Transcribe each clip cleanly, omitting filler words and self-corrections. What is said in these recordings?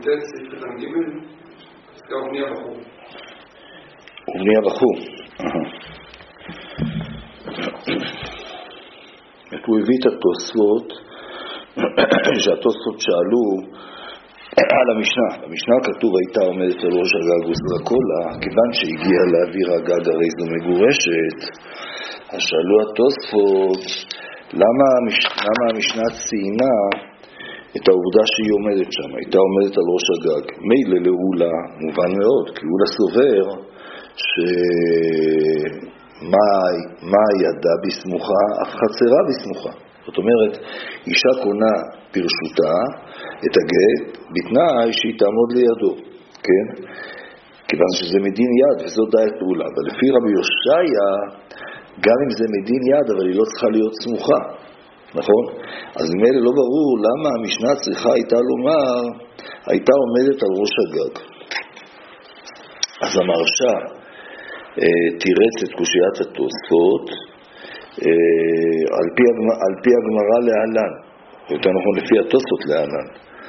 ט' סעיף קטן ג' פסקה ובנייה בחור. ובנייה בחור. הוא הביא את התוספות, שהתוספות שאלו על המשנה. במשנה כתוב הייתה עומדת על ראש הגג וזרקו לה, כיוון שהגיע לאוויר הגג הרי זו מגורשת. אז שאלו התוספות, למה המשנה ציינה את העובדה שהיא עומדת שם? הייתה עומדת על ראש הגג. מילא לאולה, מובן מאוד, כי אולה סובר מה ידה בסמוכה, אף חצרה בסמוכה. זאת אומרת, אישה קונה ברשותה את הגט בתנאי שהיא תעמוד לידו, כן? כיוון שזה מדין יד וזאת דעת אולה. אבל לפי רבי יושעיה, גם אם זה מדין יד, אבל היא לא צריכה להיות סמוכה, נכון? אז ממילא לא ברור למה המשנה צריכה הייתה לומר, הייתה עומדת על ראש הגג. אז המרשה תירץ את קושיית התוספות על פי הגמרא להלן, יותר נכון לפי התוספות להלן.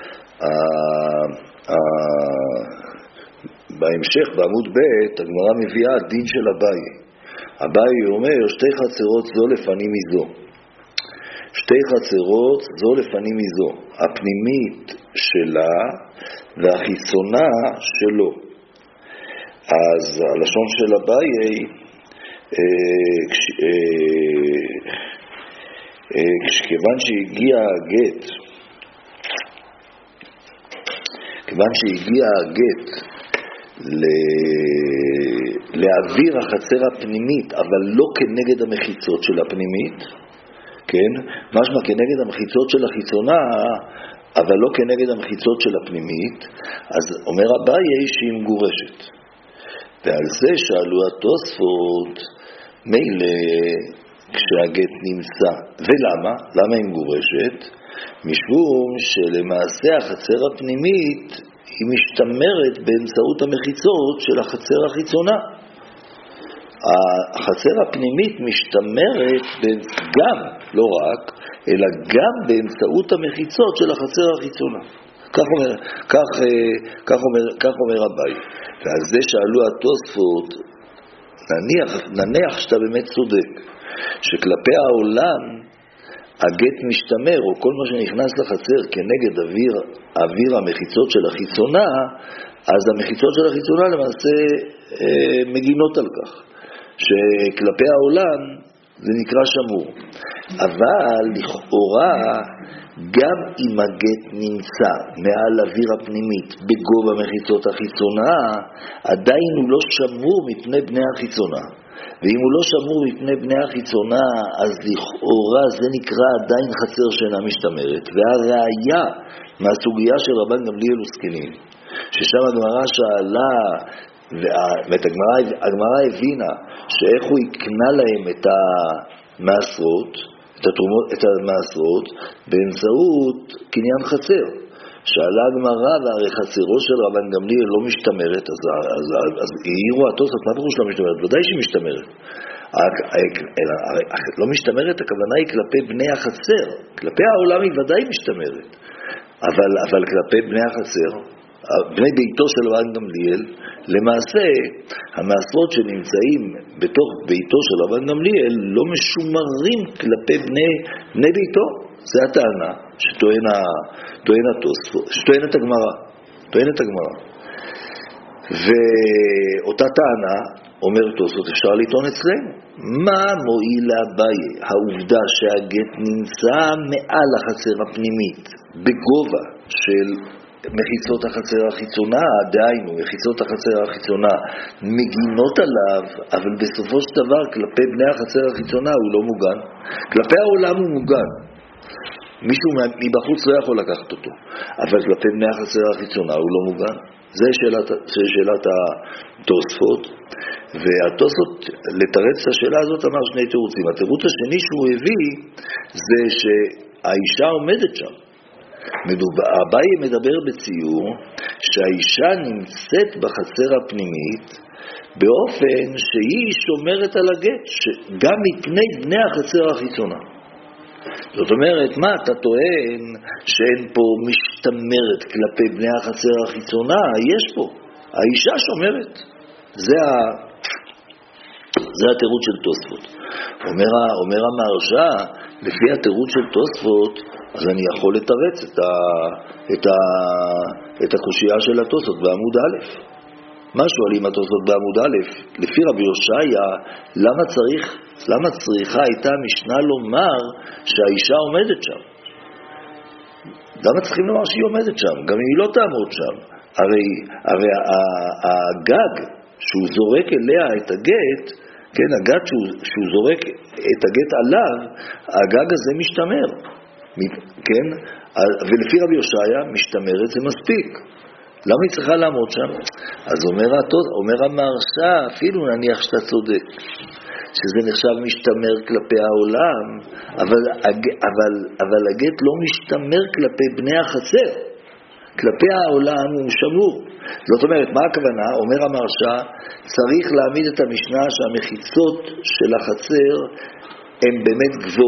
בהמשך בעמוד ב' הגמרא מביאה דין של אביי. אביי אומר שתי חצרות זו לפנים מזו, שתי חצרות זו לפנים מזו, הפנימית שלה והחיצונה שלו. אז הלשון של אביי, כיוון שהגיע הגט, כיוון שהגיע הגט להעביר החצר הפנימית, אבל לא כנגד המחיצות של הפנימית, כן? משמע כנגד המחיצות של החיצונה, אבל לא כנגד המחיצות של הפנימית, אז אומר אביי שהיא מגורשת. ועל זה שאלו התוספות, מילא כשהגט נמצא. ולמה? למה היא מגורשת? משום שלמעשה החצר הפנימית היא משתמרת באמצעות המחיצות של החצר החיצונה. החצר הפנימית משתמרת גם, לא רק, אלא גם באמצעות המחיצות של החצר החיצונה. כך אומר אביי. ועל זה שאלו התוספות, נניח שאתה באמת צודק, שכלפי העולם הגט משתמר, או כל מה שנכנס לחצר כנגד אוויר המחיצות של החיצונה, אז המחיצות של החיצונה למעשה מגינות על כך, שכלפי העולם זה נקרא שמור. אבל לכאורה, גם אם הגט נמצא מעל אוויר הפנימית בגובה מחיצות החיצונה, עדיין הוא לא שמור מפני בני החיצונה. ואם הוא לא שמור מפני בני החיצונה, אז לכאורה זה נקרא עדיין חצר שאינה משתמרת. והראיה מהסוגיה של רבן גמליאל וזקנים, ששם הגמרא שאלה, והגמרא הבינה שאיך הוא יקנה להם את המעשרות, את המעשרות, באמצעות קניין חצר. שאלה הגמרא, והרי חצרו של רבן גמליאל לא משתמרת, אז העירו התוספות, מה פירוש לא משתמרת? ודאי שהיא משתמרת. לא משתמרת, הכוונה היא כלפי בני החצר. כלפי העולם היא ודאי משתמרת. אבל כלפי בני החצר, בני ביתו של רבן גמליאל, למעשה המעשרות שנמצאים בתוך ביתו של רבן גמליאל לא משומרים כלפי בני ביתו. זה הטענה שטוענת הגמרא. ואותה טענה אומר תוספות, אפשר לטעון אצלנו. מה מועיל לאביי העובדה שהגט נמצא מעל החצר הפנימית בגובה של מחיצות החצר החיצונה, דהיינו מחיצות החצר החיצונה מגינות עליו, אבל בסופו של דבר כלפי בני החצר החיצונה הוא לא מוגן, כלפי העולם הוא מוגן, מישהו מבחוץ לא יכול לקחת אותו, אבל כלפי בני החצר החיצונה הוא לא מוגן. זה שאלת התוספות, והתוספות לתרץ את השאלה הזאת אמר שני תירוצים. התירוץ השני שהוא הביא זה שהאישה עומדת שם. אביי מדבר בציור שהאישה נמצאת בחצר הפנימית באופן שהיא שומרת על הגט, גם מפני בני החצר החיצונה. זאת אומרת, מה אתה טוען שאין פה משתמרת כלפי בני החצר החיצונה? יש פה, האישה שומרת. זה התירוץ של תוספות. אומר המהרש"א, לפי התירוץ של תוספות, אז אני יכול לתרץ את הקושיה של התוספות בעמוד א'. מה שואלים התוספות בעמוד א'? לפי רבי יושעיה, למה צריכה הייתה המשנה לומר שהאישה עומדת שם? למה צריכים לומר שהיא עומדת שם? גם אם היא לא תעמוד שם. הרי הגג שהוא זורק אליה את הגט, כן, הגג שהוא זורק את הגט עליו, הגג הזה משתמר. כן? ולפי רבי יושעיה, משתמרת זה מספיק. למה היא צריכה לעמוד שם? אז אומר המהרש"א, אפילו נניח שאתה צודק, שזה נחשב משתמר כלפי העולם, אבל הגט לא משתמר כלפי בני החצר. כלפי העולם הוא שמור. זאת אומרת, מה הכוונה? אומר המהרש"א, צריך להעמיד את המשנה שהמחיצות של החצר הן באמת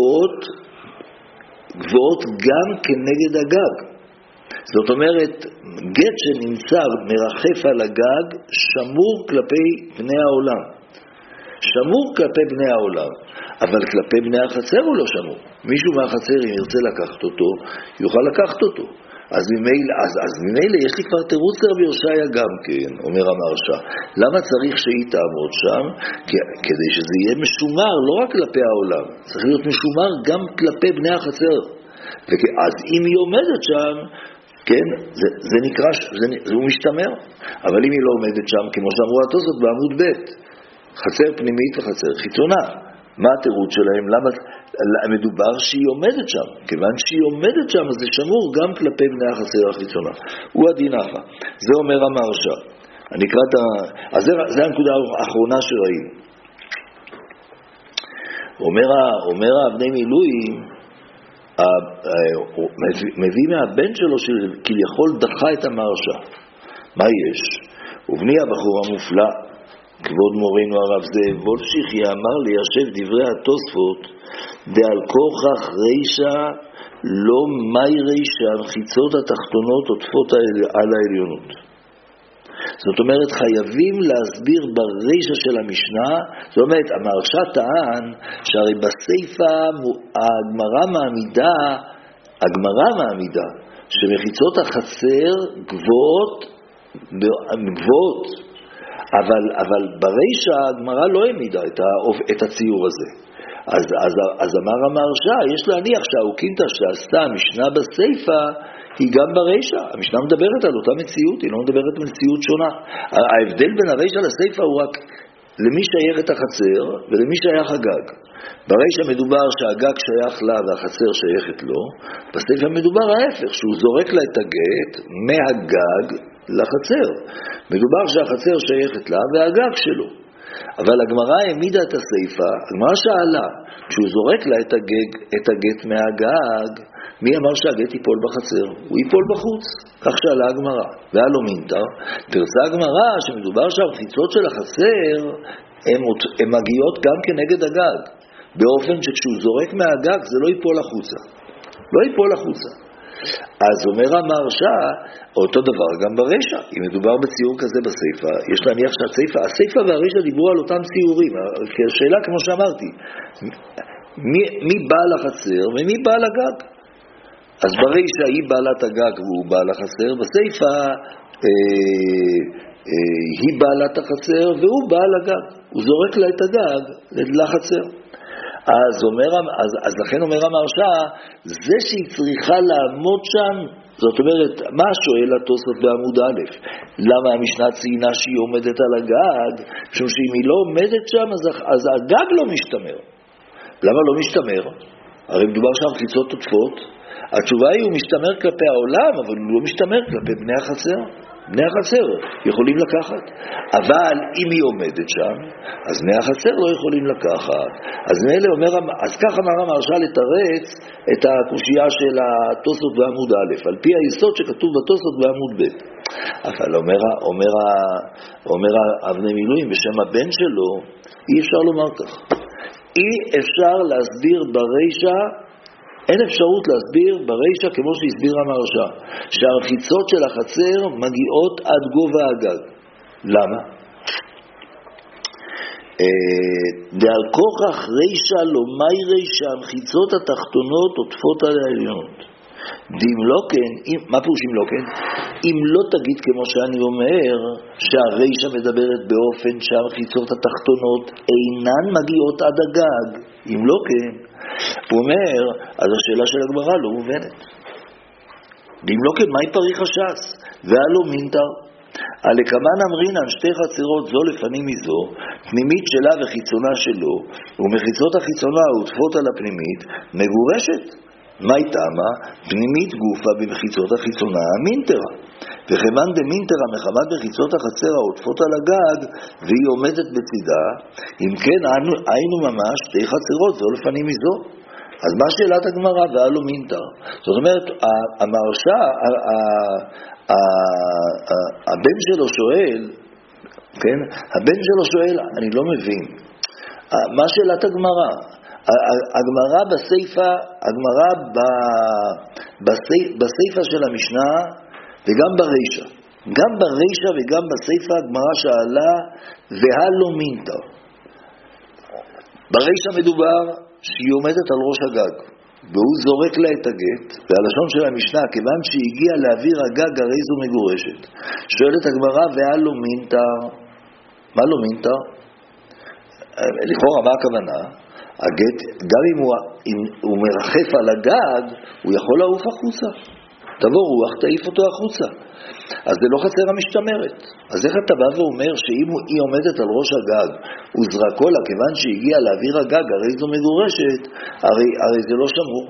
גבוהות גם כנגד הגג. זאת אומרת, גט שנמצא מרחף על הגג שמור כלפי בני העולם. שמור כלפי בני העולם, אבל כלפי בני החצר הוא לא שמור. מישהו מהחצר, אם ירצה לקחת אותו, יוכל לקחת אותו. אז ממילא יש לי כבר תירוץ לרבי יושעיה גם כן, אומר המהרש"א. למה צריך שהיא תעמוד שם? כדי שזה יהיה משומר לא רק כלפי העולם, צריך להיות משומר גם כלפי בני החצר. אז אם היא עומדת שם, כן, זה נקרא, הוא משתמר. אבל אם היא לא עומדת שם, כמו שאמרו התוספות בעמוד ב', חצר פנימית וחצר חיצונה, מה התירוץ שלהם? למה מדובר שהיא עומדת שם? כיוון שהיא עומדת שם, אז זה שמור גם כלפי בני החצר החיצונה. הוא הדין אחא. זה אומר המהרש"א. אז זה הנקודה האחרונה שראינו. אומר האבני מילואים, מביא מהבן שלו שכביכול דחה את המהרש"א. מה יש? ובני הבחור המופלא, כבוד מורנו הרב זאב וולפשיחי, אמר ליישב דברי התוספות דעל כוכך רישא לא מי רישא, המחיצות התחתונות עוטפות על העליונות. זאת אומרת, חייבים להסביר ברישא של המשנה. זאת אומרת, המהרש"א טען שהרי בסייפה הגמרא מעמידה שמחיצות החצר גבוהות, אבל ברישא הגמרא לא העמידה את הציור הזה. אז אמר המהרש"א, יש להניח שהאוקינטה שעשתה המשנה בסייפה היא גם ברישא. המשנה מדברת על אותה מציאות, היא לא מדברת על מציאות שונה. ההבדל בין הרישא לסייפה הוא רק למי שייכת החצר ולמי שייך הגג. ברישא מדובר שהגג שייך לה והחצר שייכת לו, בסייפה מדובר ההפך, שהוא זורק לה את הגט מהגג לחצר. מדובר שהחצר שייכת לה והגג שלו. אבל הגמרא העמידה את הסייפה, הגמרא שאלה, כשהוא זורק לה את הגט מהגג, מי אמר שהגט ייפול בחצר? הוא ייפול בחוץ. כך שאלה הגמרא. והלא מינתר, תרצה הגמרא שמדובר שהמחיצות של החצר הן מגיעות גם כנגד הגג, באופן שכשהוא זורק מהגג זה לא ייפול החוצה. לא ייפול החוצה. אז אומר המהרש"א, אותו דבר גם ברישא. אם מדובר בציור כזה בסייפה, יש להניח שהסייפה והרישא דיברו על אותם ציורים. השאלה, כמו שאמרתי, מי בעל החצר ומי בעל הגג? אז ברישא היא בעלת הגג והוא בעל החצר, בסייפה היא בעלת החצר והוא בעל הגג. הוא זורק לה את הגג לחצר. אז לכן אומר המהרש"א, זה שהיא צריכה לעמוד שם, זאת אומרת, מה שואל התוספות בעמוד א'? למה המשנה ציינה שהיא עומדת על הגג? משום שאם היא לא עומדת שם, אז הגג לא משתמר. למה לא משתמר? הרי מדובר שם חיצות עוטפות. התשובה היא, הוא משתמר כלפי העולם, אבל הוא לא משתמר כלפי בני החצר. בני החצר יכולים לקחת, אבל אם היא עומדת שם, אז בני החצר לא יכולים לקחת. אז ככה אמר המהרש"א לתרץ את הקושיה של התוספות בעמוד א', על פי היסוד שכתוב בתוספות בעמוד ב'. אבל אומר אבני מילואים בשם הבן שלו, אי אפשר לומר כך. אי אפשר להסביר ברישא אין אפשרות להסביר ברישה כמו שהסביר המהרש"א, שהמחיצות של החצר מגיעות עד גובה הגג. למה? דעל כוכך רישה לא מיירי שהמחיצות התחתונות עוטפות על העליונות. דים לא כן, מה פירוש אם לא כן? אם לא תגיד כמו שאני אומר, שהרישה מדברת באופן שהמחיצות התחתונות אינן מגיעות עד הגג, אם לא כן, הוא אומר, אז השאלה של הגמרא לא מובנת. דים לא כן, מהי פריך הש"ס? והלא מינטר. הלקמן אמרינן שתי חצרות זו לפנים מזו, פנימית שלה וחיצונה שלו, ומחיצות החיצונה העוטפות על הפנימית, מגורשת. מה טעמה? פנימית גופה במחיצות החיצונה המינטרה. וכיוון דמינטרה מחמת מחיצות החצר העוטפות על הגג, והיא עומדת בצידה, אם כן היינו ממש שתי חצרות זו לפנים מזו. אז מה שאלת הגמרא והלא מינטר? זאת אומרת, המהרש"א, הבן שלו שואל, כן? הבן שלו שואל, אני לא מבין. מה שאלת הגמרא? הגמרא בסייפה, הגמרא בסייפה של המשנה וגם ברישה. גם ברישה וגם בסייפה הגמרא שאלה והלא מינטר. ברישה מדובר שהיא עומדת על ראש הגג, והוא זורק לה את הגט, והלשון של המשנה, כיוון שהגיע לאוויר הגג הרי זו מגורשת. שואלת הגמרא והלא מינטר. מה לא מינטר? לכאורה מה הכוונה? הגט, גם אם הוא מרחף על הגג, הוא יכול לעוף החוצה. תבוא רוח, תעיף אותו החוצה. אז זה לא חצר המשתמרת. אז איך אתה בא ואומר שאם היא עומדת על ראש הגג, הוא זרקו לה, כיוון שהגיע לאוויר הגג, הרי זו מגורשת, הרי זה לא שמור.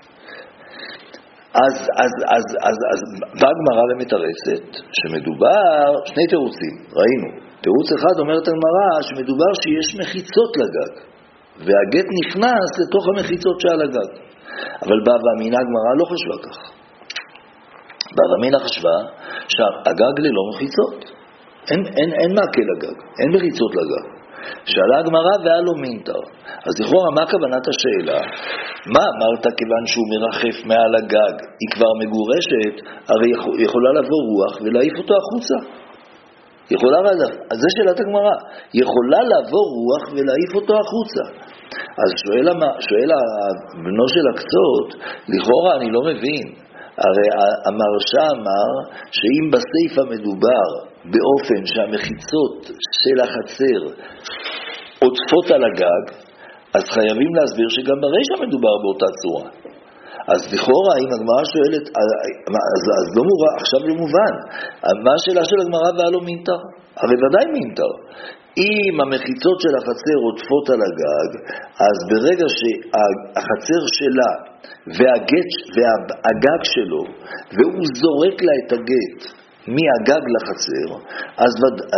אז באה הגמרא ומתרצת, שמדובר, שני תירוצים, ראינו. תירוץ אחד אומרת הגמרא, שמדובר שיש מחיצות לגג. והגט נכנס לתוך המחיצות שעל הגג. אבל באה ואמינה הגמרא לא חשבה כך. באה ואמינה חשבה שהגג ללא מחיצות. אין מעקה לגג, אין מחיצות לגג. שאלה הגמרא והלא מינטר. אז לכאורה מה כוונת השאלה? מה אמרת כיוון שהוא מרחף מעל הגג? היא כבר מגורשת, הרי יכולה לבוא רוח ולהעיף אותו החוצה. אז זה שאלת הגמרא, יכולה לעבור רוח ולהעיף אותו החוצה. אז שואל בנו של הקצות, לכאורה אני לא מבין, הרי המהרש"א אמר שאם בסייפה מדובר באופן שהמחיצות של החצר עוטפות על הגג, אז חייבים להסביר שגם ברישה מדובר באותה צורה. אז לכאורה, אם הגמרא שואלת, אז לא מובן, עכשיו לא מובן. מה השאלה של הגמרא והלא מינטר? הרי ודאי מינטר. אם המחיצות של החצר עוטפות על הגג, אז ברגע שהחצר שלה והגג שלו, והוא זורק לה את הגט מהגג לחצר, אז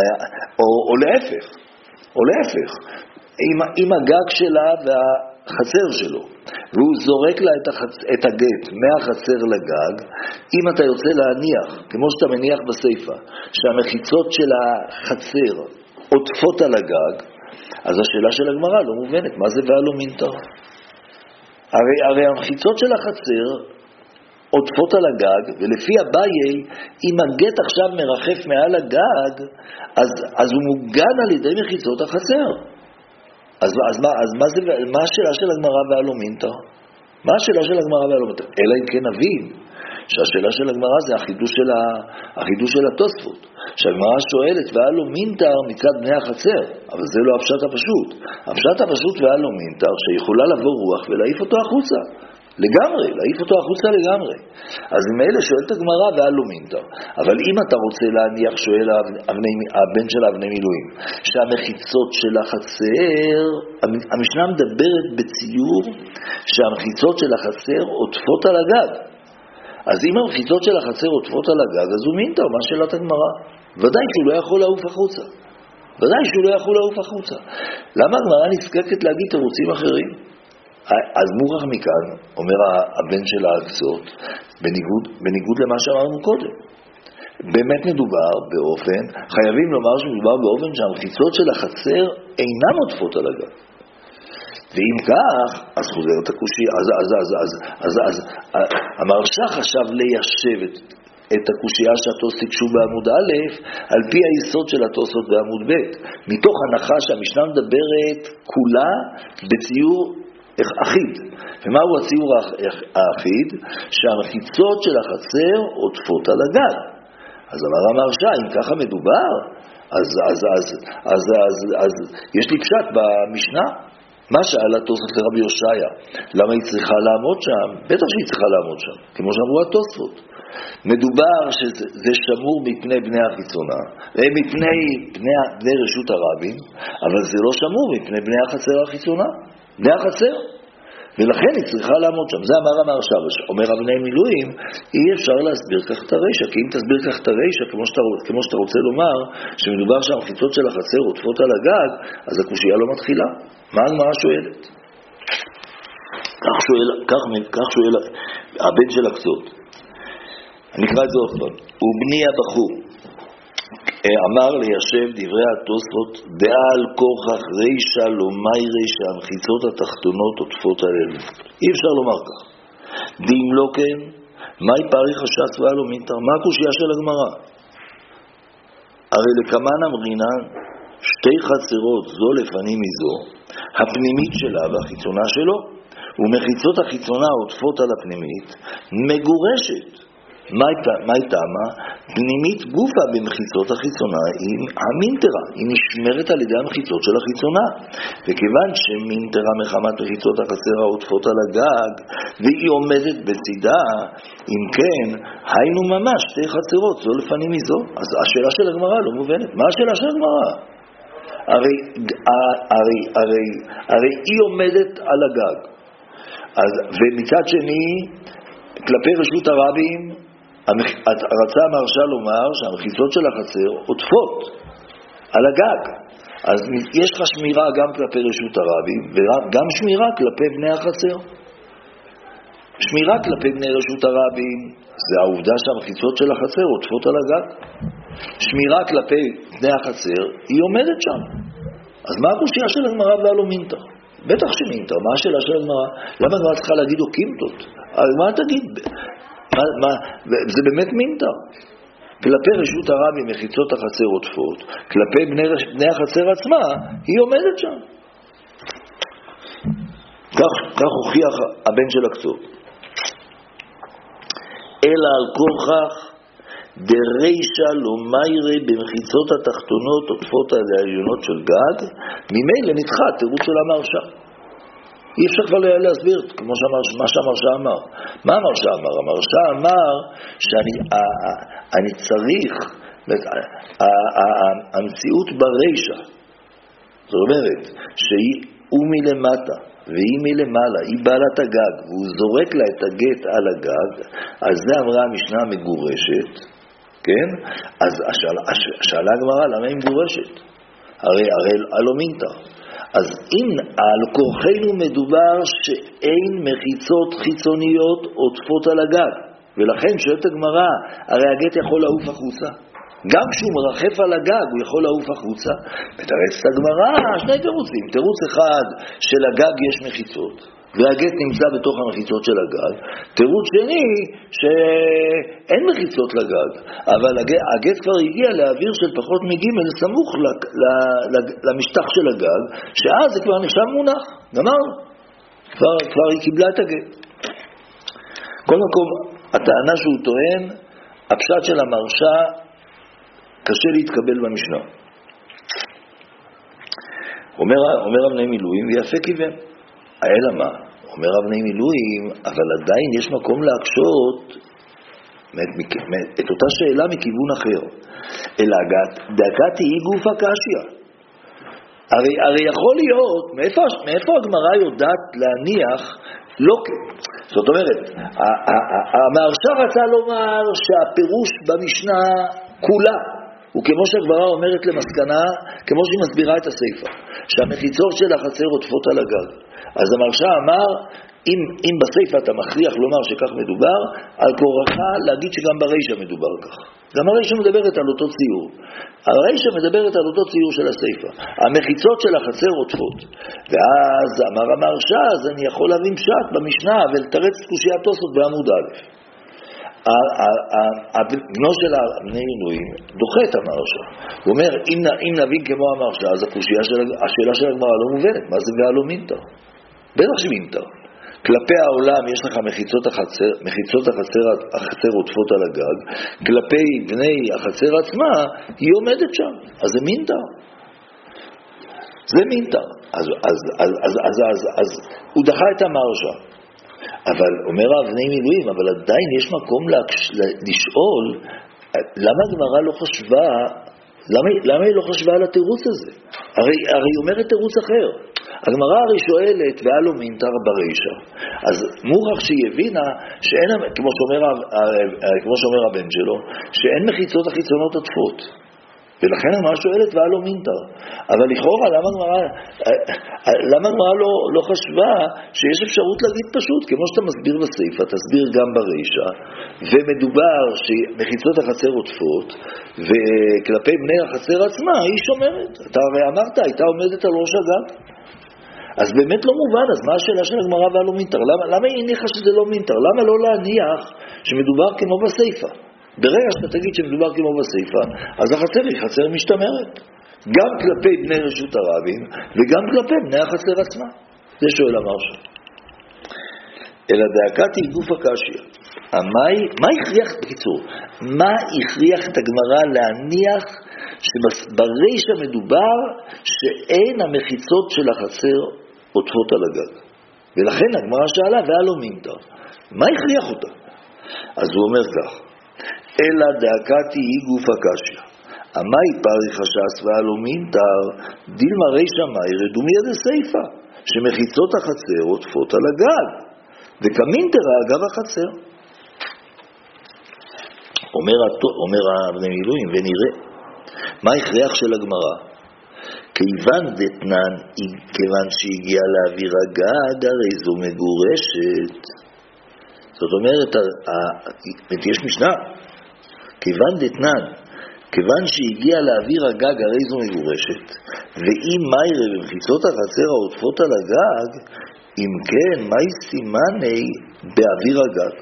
או להפך, אם הגג שלה והחצר שלו, והוא זורק לה את הגט מהחצר לגג, אם אתה יוצא להניח, כמו שאתה מניח בסייפה, שהמחיצות של החצר עוטפות על הגג, אז השאלה של הגמרא לא מובנת, מה זה והלא מינטר? הרי המחיצות של החצר עוטפות על הגג, ולפי הבאי, אם הגט עכשיו מרחף מעל הגג, אז הוא מוגן על ידי מחיצות החצר. אז מה השאלה של הגמרא והלא מינטר? מה השאלה של הגמרא והלא מינטר? אלא אם כן נבין שהשאלה של הגמרא זה החידוש של התוספות. שהגמרא שואלת והלא מינטר מצד בני החצר, אבל זה לא הפשט הפשוט. הפשט הפשוט והלא מינטר שיכולה לבוא רוח ולהעיף אותו החוצה. לגמרי, להעיף אותו החוצה לגמרי. אז עם אלה שואלת הגמרא והלא מינטר. אבל אם אתה רוצה להניח, שואל הבן של אבני מילואים, שהמחיצות של החצר, המשנה מדברת בציור שהמחיצות של החצר עוטפות על הגג. אז אם המחיצות של החצר עוטפות על הגג, אז הוא מינטר, מה שאלת הגמרא? ודאי שהוא לא יכול לעוף החוצה. למה הגמרא נזקקת להגיד תירוצים אחרים? אז מוכרח מכאן, אומר הבן של הקצות, בניגוד למה שאמרנו קודם. באמת מדובר באופן, חייבים לומר שמדובר באופן שהמחיצות של החצר אינן עוטפות על הגג. ואם כך, אז חוזרת הקושיה, אז המהרש"א חשב ליישב את הקושיה שהתוספות הקשו בעמוד א' על פי היסוד של התוספות בעמוד ב', מתוך הנחה שהמשנה מדברת כולה בציור אחיד. ומהו הציור האחיד? שהמחיצות של החצר עוטפות על הגג. אז אמר המהרש"א, אם ככה מדובר, אז יש לי פשט במשנה. מה שאלה התוספות לרבי יושעיה? למה היא צריכה לעמוד שם? בטח שהיא צריכה לעמוד שם, כמו שאמרו התוספות. מדובר שזה שמור מפני בני החיצונה, מפני בני רשות הרבים, אבל זה לא שמור מפני בני החצר החיצונה, בני החצר. ולכן היא צריכה לעמוד שם. זה אמר המהרש"א. אומר אבני מילואים, אי אפשר להסביר כך את הרישא, כי אם תסביר כך את הרישא, כמו שאתה רוצה לומר, שמדובר שהמחיצות של החצר עוטפות על הגג, אז הקושיה לא מתחילה. מה הגמרא שואלת? כך שואל הבן של הקצות. אני אקרא את זה עוד פעם. ובני הבחור אמר ליישב דברי התוספות דעה על כוכך רישא לא מיירי שהמחיצות התחתונות עוטפות עליהם. אי אפשר לומר כך. דאם לא כן, מהי פריך הש"ס ואלו מינתר? מה הקושיה של הגמרא? הרי לכמן אמרינן שתי חצרות זו לפנים מזו, הפנימית שלה והחיצונה שלו, ומחיצות החיצונה עוטפות על הפנימית, מגורשת. מה היא טעמה? פנימית גופה במחיצות החיצונה היא המינטרה, היא נשמרת על ידי המחיצות של החיצונה, וכיוון שמינטרה מחמת מחיצות החצר העוטפות על הגג והיא עומדת בצידה, אם כן היינו ממש שתי חצרות זו לפנים מזו. אז השאלה של הגמרא לא מובנת. מה השאלה של הגמרא? הרי היא עומדת על הגג, ומצד שני כלפי רשות הרבים רצה המהרש"א לומר שהמחיצות של החצר עוטפות על הגג. אז יש לך שמירה גם כלפי רשות הרבים וגם שמירה כלפי בני החצר. שמירה כלפי בני רשות הרבים זה העובדה שהמחיצות של החצר עוטפות על הגג. שמירה כלפי בני החצר היא עומדת שם. אז מה הקושיה של הגמרא ואלו מינתר? בטח שמינתר. מה השאלה של הגמרא? למה הגמרא צריכה להגיד או קימתות? מה תגיד? זה באמת מינתר. כלפי רשות הרבים מחיצות החצר עוטפות, כלפי בני החצר עצמה היא עומדת שם. כך הוכיח הבן של הקצות. אלא על כוכך דרישא לא מיירי במחיצות התחתונות עוטפות על העליונות של גג, ממילא נדחה התירוץ של המהרש"א. אי אפשר כבר להסביר כמו מה שהמהרש"א אמר. מה המהרש"א אמר? המהרש"א אמר שאני צריך, המציאות ברישא, זאת אומרת שהוא מלמטה והיא מלמעלה, היא בעלת הגג והוא זורק לה את הגט על הגג, אז זה אמרה המשנה מגורשת, כן? אז שאלה הגמרא למה היא מגורשת? הרי לא מינתר. אז אם על כורחנו מדובר שאין מחיצות חיצוניות עוטפות על הגג, ולכן שואלת הגמרא, הרי הגט יכול לעוף החוצה, גם כשהוא מרחף על הגג הוא יכול לעוף החוצה. מתרצת הגמרא שני תירוצים. תירוץ אחד שלגג יש מחיצות והגט נמצא בתוך המחיצות של הגג, תירוץ שני שאין מחיצות לגג, אבל הגט כבר הגיע לאוויר של פחות מגימל סמוך למשטח של הגג, שאז זה כבר נחשב מונח, גמרנו, כבר היא קיבלה את הגט. כל מקום, הטענה שהוא טוען, הפשט של המהרש"א קשה להתקבל במשנה. אומר אבני מילואים ויפה כיוון. אלא מה? אומר אבני מילואים, אבל עדיין יש מקום להקשות את אותה שאלה מכיוון אחר. אלא דאגתי היא גוף הקשיא. הרי יכול להיות, מאיפה הגמרא יודעת להניח לא כן? זאת אומרת, המהרש"א רצה לומר שהפירוש במשנה כולה, וכמו שהגמרא אומרת למסקנה, כמו שהיא מסבירה את הספר, שהמחיצות של החצר עוטפות על הגג. אז המהרש"א אמר, אם בספר אתה מכריח לומר שכך מדובר, על כורחך להגיד שגם ברישא מדובר כך. גם הרישה מדברת על אותו ציור. הרישה מדברת על אותו ציור של הספר. המחיצות של החצר עוטפות. ואז אמר המהרש"א, אז אני יכול להבין פשט במשנה ולתרץ את קושיית תוספות בעמוד א'. בנו של בני עינויים דוחה את המהרש"א. הוא אומר, אם נבין כמו המהרש"א, אז השאלה של הגמרא לא מובנת. מה זה והלא מינתר? בטח שמינתר. כלפי העולם יש לך מחיצות החצר עוטפות על הגג, כלפי בני החצר עצמה היא עומדת שם, אז זה מינתר. זה מינתר. אז הוא דחה את המהרש"א. אבל אומר בני מילואים, אבל עדיין יש מקום לשאול, למה הגמרא לא חשבה, למה היא לא חשבה על התירוץ הזה? הרי היא אומרת תירוץ אחר. הגמרא הרי שואלת, והלא מינתר ברישה. אז מוכרח שהיא הבינה שאין, כמו שאומר הבן שלו, שאין מחיצות החיצונות עטפות. ולכן הגמרא שואלת, והלא מינתר. אבל לכאורה, למה הגמרא לא חשבה שיש אפשרות להגיד פשוט, כמו שאתה מסביר בסעיפה, תסביר גם ברישה, ומדובר שמחיצות החצר עוטפות, וכלפי בני החצר עצמה היא שומרת. אתה הרי אמרת, הייתה עומדת על ראש הגג. אז באמת לא מובן, אז מה השאלה של הגמרא והלא מינתר? למה היא הניחה שזה לא מינתר? למה לא להניח שמדובר כמו בסעיפה? ברגע שאתה תגיד שמדובר כמו בסעיפה, אז החצר היא חצר משתמרת. גם כלפי בני רשות הרבים, וגם כלפי בני החצר עצמה. זה שואל המהרש"א. אלא דאקתי גוף הקשיא. מה הכריח, בקיצור, מה הכריח את הגמרא להניח שברישה מדובר שאין המחיצות של החצר עוטפות על הגג? ולכן הגמרא שאלה, והלא מינתר. מה הכריח אותה? אז הוא אומר כך, אלא דאקתי גוף הקשיא. המאי פרי חשש והלא מינתר, דילמה רישה מאי רדו מיד הסעיפה, שמחיצות החצר עוטפות על הגג, וכמינתר אגב החצר. אומר בני מילואים, ונראה מה הכרח של הגמרא? כיוון דתנן, כיוון שהגיע לאוויר הגג, הרי זו מגורשת. זאת אומרת, יש משנה, כיוון דתנן, כיוון שהגיע לאוויר הגג, הרי זו מגורשת. ואם מיירה במחיצות החצר העוטפות על הגג, אם כן, מהי סימני באוויר הגג?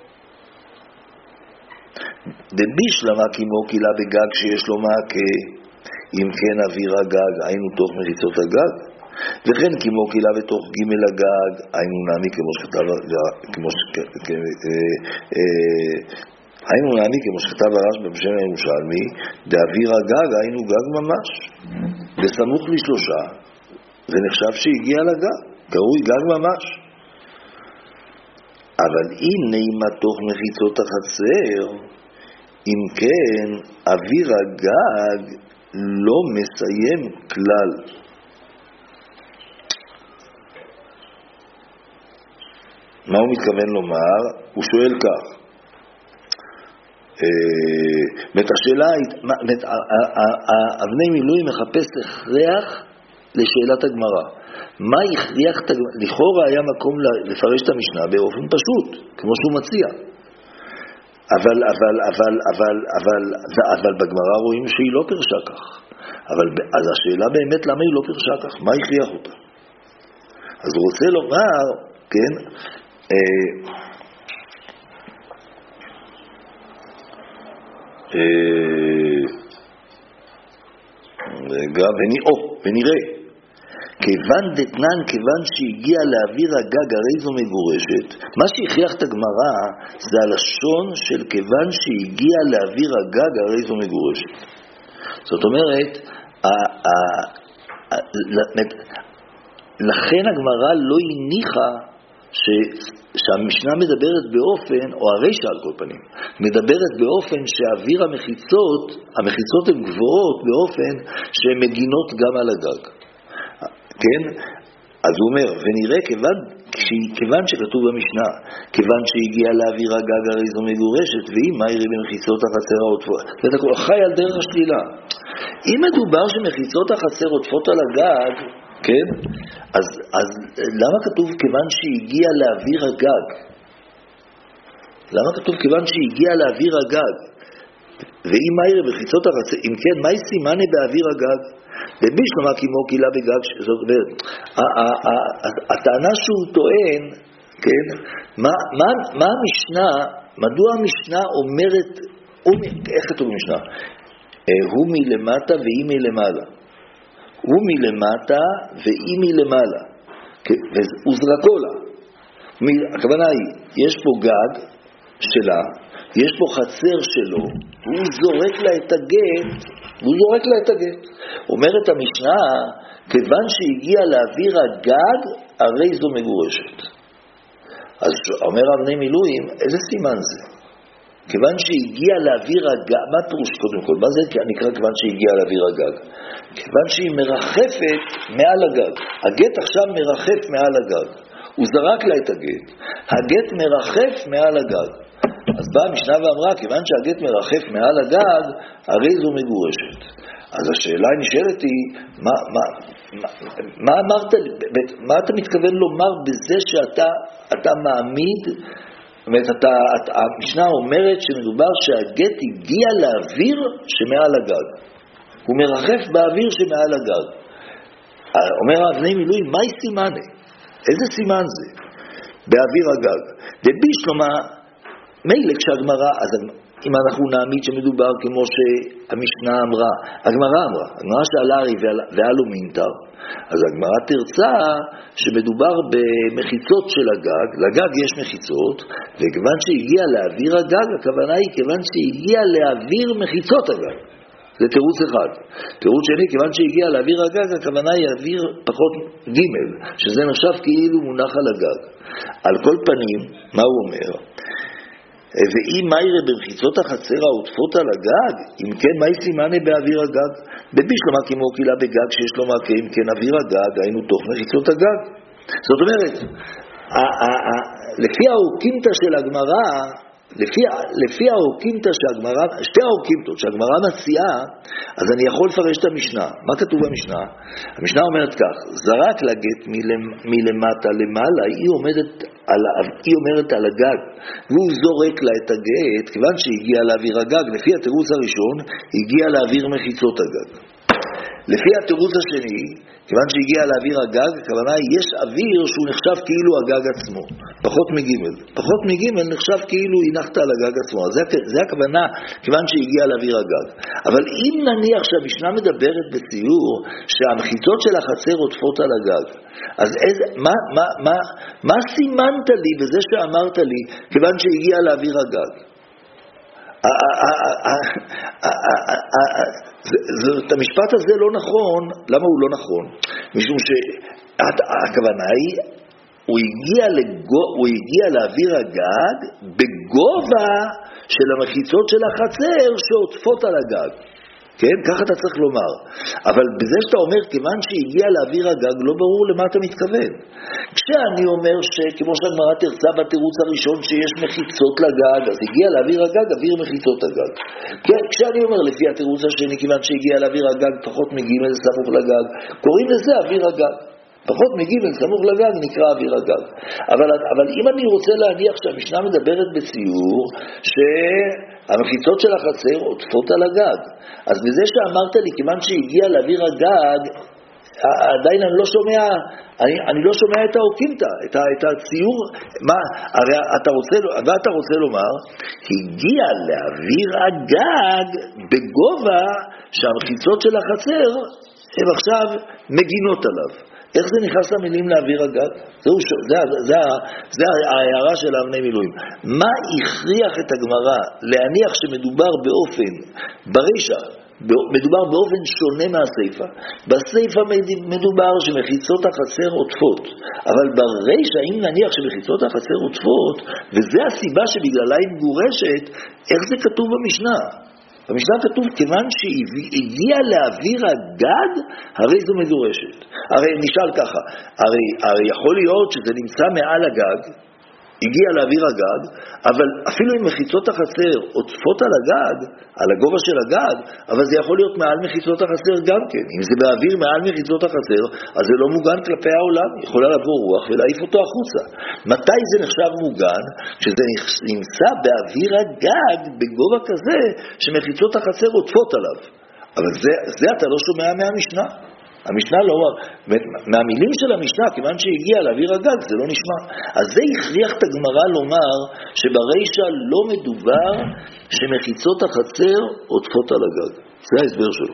דבישלמה כמו קילה בגג שיש לו מעקה, אם כן אוויר הגג, היינו תוך מחיצות הגג, וכן כמו קילה בתוך ג' הגג, היינו נעמי כמו שכתב הרשב"א בשם הירושלמי, דאוויר הגג, היינו גג ממש, בסמוך לשלושה, ונחשב שהגיע לגג, קרוי גג ממש. אבל אם נעימה תוך מחיצות החצר, אם כן, אוויר הגג לא מסיים כלל. מה הוא מתכוון לומר? הוא שואל כך. השאלה, אבני מילואים מחפש הכרח לשאלת הגמרא. מה הכריח, לכאורה היה מקום לפרש את המשנה באופן פשוט, כמו שהוא מציע. אבל בגמרא רואים שהיא לא פרשה כך. אז השאלה באמת למה היא לא פרשה כך? מה הכריח אותה? אז הוא רוצה לומר, כן, רגע, ונראה. כיוון דתנן, כיוון שהגיע לאוויר הגג, הרי זו מגורשת. מה שהכריח את הגמרא זה הלשון של כיוון שהגיע לאוויר הגג, הרי זו מגורשת. זאת אומרת, לכן הגמרא לא הניחה שהמשנה מדברת באופן, או הרישה על כל פנים, מדברת באופן שהאוויר המחיצות הן גבוהות באופן שהן מגינות גם על הגג. כן? אז הוא אומר, ונראה כיוון שכתוב במשנה, כיוון שהגיע לאוויר הגג הרי זו מגורשת, ואם מה יראה במחיצות החצר העוטפות? זה הכל חי על דרך השלילה. אם מדובר שמחיצות החצר עוטפות על הגג, כן? אז למה כתוב כיוון שהגיע לאוויר הגג? למה כתוב כיוון שהגיע לאוויר הגג? ואם מהיר בחיצות החצר, אם כן, מהי סימנה באוויר הגג? בשלמה כמו קילה בגג, זאת אומרת, הטענה שהוא טוען, כן, מה המשנה, מדוע המשנה אומרת, איך כתוב במשנה? הוא מלמטה והיא מלמעלה. הוא מלמטה והיא מלמעלה. הוא זרקו לה. הכוונה היא, יש פה גג שלה, יש פה חצר שלו, הוא זורק לה את הגט, אומרת המשנה, כיוון שהגיע לאוויר הגג, הרי זו מגורשת. אז אומר אבני מילואים, איזה סימן זה? כיוון שהגיע לאוויר הגג, מה פירוש קודם כל? מה זה נקרא כיוון שהגיע לאוויר הגג? כיוון שהיא מרחפת מעל הגג. הגט עכשיו מרחף מעל הגג. הוא זרק לה את הגט. הגט מרחף מעל הגג. אז באה המשנה ואמרה, כיוון שהגט מרחף מעל הגג, הרי זו מגורשת. אז השאלה נשאלת היא, מה אמרת, מה אתה מתכוון לומר בזה שאתה מעמיד, זאת אומרת, המשנה אומרת שמדובר שהגט הגיע לאוויר שמעל הגג. הוא מרחף באוויר שמעל הגג. אומר אבני מילואים, מהי סימנה? איזה סימן זה? באוויר הגג. בשלמה, מילא כשהגמרא, אז אם אנחנו נעמיד שמדובר כמו שהמשנה אמרה, הגמרא שאלה הרי ועלו מינטר, אז הגמרא תרצה שמדובר במחיצות של הגג, לגג יש מחיצות, וכיוון שהגיע לאוויר הגג, הכוונה היא כיוון שהגיע לאוויר מחיצות הגג. זה תירוץ אחד. תירוץ שני, כיוון שהגיע לאוויר הגג, הכוונה היא אוויר פחות ג', שזה נחשב כאילו מונח על הגג. על כל פנים, מה הוא אומר? ואם מהירה במחיצות החצר העוטפות על הגג, אם כן, מהי סימנה באוויר הגג? בשלמה כמו קילה בגג שיש לו מכה, אם כן אוויר הגג, היינו תוך מחיצות הגג. זאת אומרת, לפי האוקימתא של הגמרא, לפי האוקימתא שהגמרא, שתי האוקימתות שהגמרא מציעה, אז אני יכול לפרש את המשנה. מה כתוב במשנה? המשנה אומרת כך, זרק לגט מלמטה למעלה, היא אומרת על הגג, והוא זורק לה את הגט, כיוון שהגיע לאוויר הגג, לפי התירוץ הראשון, הגיע לאוויר מחיצות הגג. לפי התירוץ השני, כיוון שהגיע לאוויר הגג, הכוונה יש אוויר שהוא נחשב כאילו הגג עצמו, פחות מגימל נחשב כאילו הנחת על הגג עצמו, זה הכוונה כיוון שהגיע לאוויר הגג. אבל אם נניח שהמשנה מדברת בציור שהמחיצות של החצר עוטפות על הגג, אז מה סימנת לי בזה שאמרת לי כיוון שהגיע לאוויר הגג? את המשפט הזה לא נכון. למה הוא לא נכון? משום שהכוונה היא, הוא הגיע לאוויר הגג בגובה של המחיצות של החצר שעוטפות על הגג. כן? ככה אתה צריך לומר. אבל בזה שאתה אומר, כיוון שהגיע לאוויר הגג, לא ברור למה אתה מתכוון. כשאני אומר שכמו שהגמרא תרצה בתירוץ הראשון שיש מחיצות לגג, אז הגיע לאוויר הגג, אוויר מחיצות הגג. כן? כשאני אומר לפי התירוץ השני, כיוון שהגיע לאוויר הגג, פחות מגימל סמוך לגג, קוראים לזה אוויר הגג. פחות מגימל סמוך לגג נקרא אוויר הגג. אבל אם אני רוצה להניח שהמשנה מדברת בציור שהמחיצות של החצר עוטפות על הגג, אז בזה שאמרת לי כיוון שהגיע לאוויר הגג, עדיין אני לא שומע את האוקימתא, את הציור. מה, הרי אתה רוצה לומר, הגיע לאוויר הגג בגובה שהמחיצות של החצר הן עכשיו מגינות עליו. איך זה נכנס למילים לאוויר הגג? זה ההערה של אבני מילואים. מה הכריח את הגמרא להניח שמדובר באופן, ברישה, מדובר באופן שונה מהסייפה? בסייפה מדובר שמחיצות החצר עוטפות, אבל ברישה, אם נניח שמחיצות החצר עוטפות, וזה הסיבה שבגללה היא מגורשת, איך זה כתוב במשנה? במשנה כתוב, כיוון שהגיע לאוויר הגג, הרי זו מגורשת. הרי נשאל ככה, הרי יכול להיות שזה נמצא מעל הגג, הגיע לאוויר הגג, אבל אפילו אם מחיצות החצר עוטפות על הגג, על הגובה של הגג, אבל זה יכול להיות מעל מחיצות החצר גם כן. אם זה באוויר מעל מחיצות החצר, אז זה לא מוגן כלפי העולם, יכולה לבוא רוח ולהעיף אותו החוצה. מתי זה נחשב מוגן? כשזה נמצא באוויר הגג בגובה כזה שמחיצות החצר עוטפות עליו. אבל זה אתה לא שומע מהמשנה. המשנה לא, מהמילים של המשנה, כיוון שהגיע לאוויר הגג, זה לא נשמע. אז זה הכריח את הגמרא לומר שברישא לא מדובר שמחיצות החצר עוטפות על הגג. זה ההסבר שלו.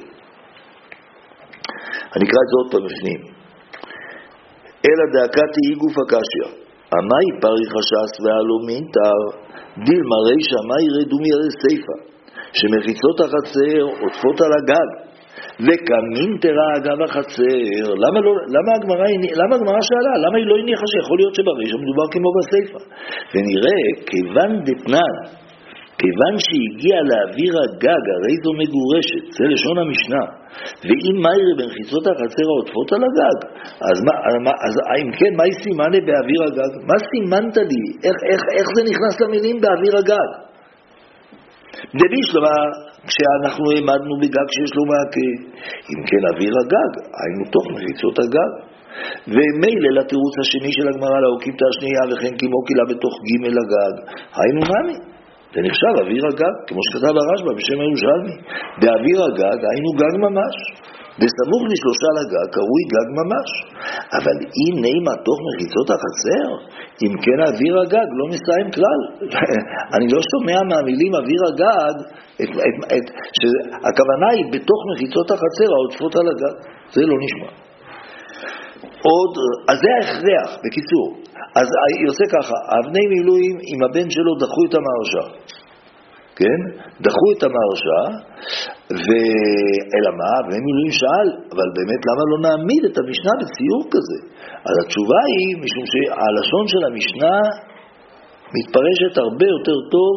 אני אקרא את זה עוד פעם בפנים. אלא דאקתי היא גוף הקשיא. המאי פרי חשש והלא מינתר, דילמה רישא מאי רדומי על סייפה, שמחיצות החצר עוטפות על הגג. וכמינתרה אגב החצר, למה הגמרא שאלה? למה היא לא הניחה שיכול להיות שברישא מדובר כמו בסייפה? ונראה, כיוון דתנן, כיוון שהגיע לאוויר הגג, הרי זו מגורשת, זה לשון המשנה, ואם מהירי במחיצות החצר העוטפות על הגג, אז אם כן, מה היא סימנה באוויר הגג? מה סימנת לי? איך זה נכנס למילים באוויר הגג? דבישלמה, כשאנחנו העמדנו בגג שיש לו מעקה, אם כן אוויר הגג, היינו תוך מחיצות הגג. ומילא לתירוץ השני של הגמרא לאוקימתא השנייה, וכן כמו קילה בתוך ג' הגג, היינו נמי. זה נחשב אוויר הגג, כמו שכתב הרשב"א בשם הירושלמי. באוויר הגג היינו גג ממש. בסמוך לשלושה לגג קרוי גג ממש. אבל אם נעימה תוך מחיצות החצר, אם כן אוויר הגג לא מסיים כלל. אני לא שומע מהמילים אוויר הגג, הכוונה היא בתוך מחיצות החצר העוטפות על הגג. זה לא נשמע. אז זה ההכרח, בקיצור. אז יוצא ככה, אבני מילואים עם הבן שלו דחו את המהרש"א. כן? דחו את המהרש"א, אלא מה? אבני מילואים שאל, אבל באמת למה לא נעמיד את המשנה בציור כזה? אז התשובה היא, משום שהלשון של המשנה מתפרשת הרבה יותר טוב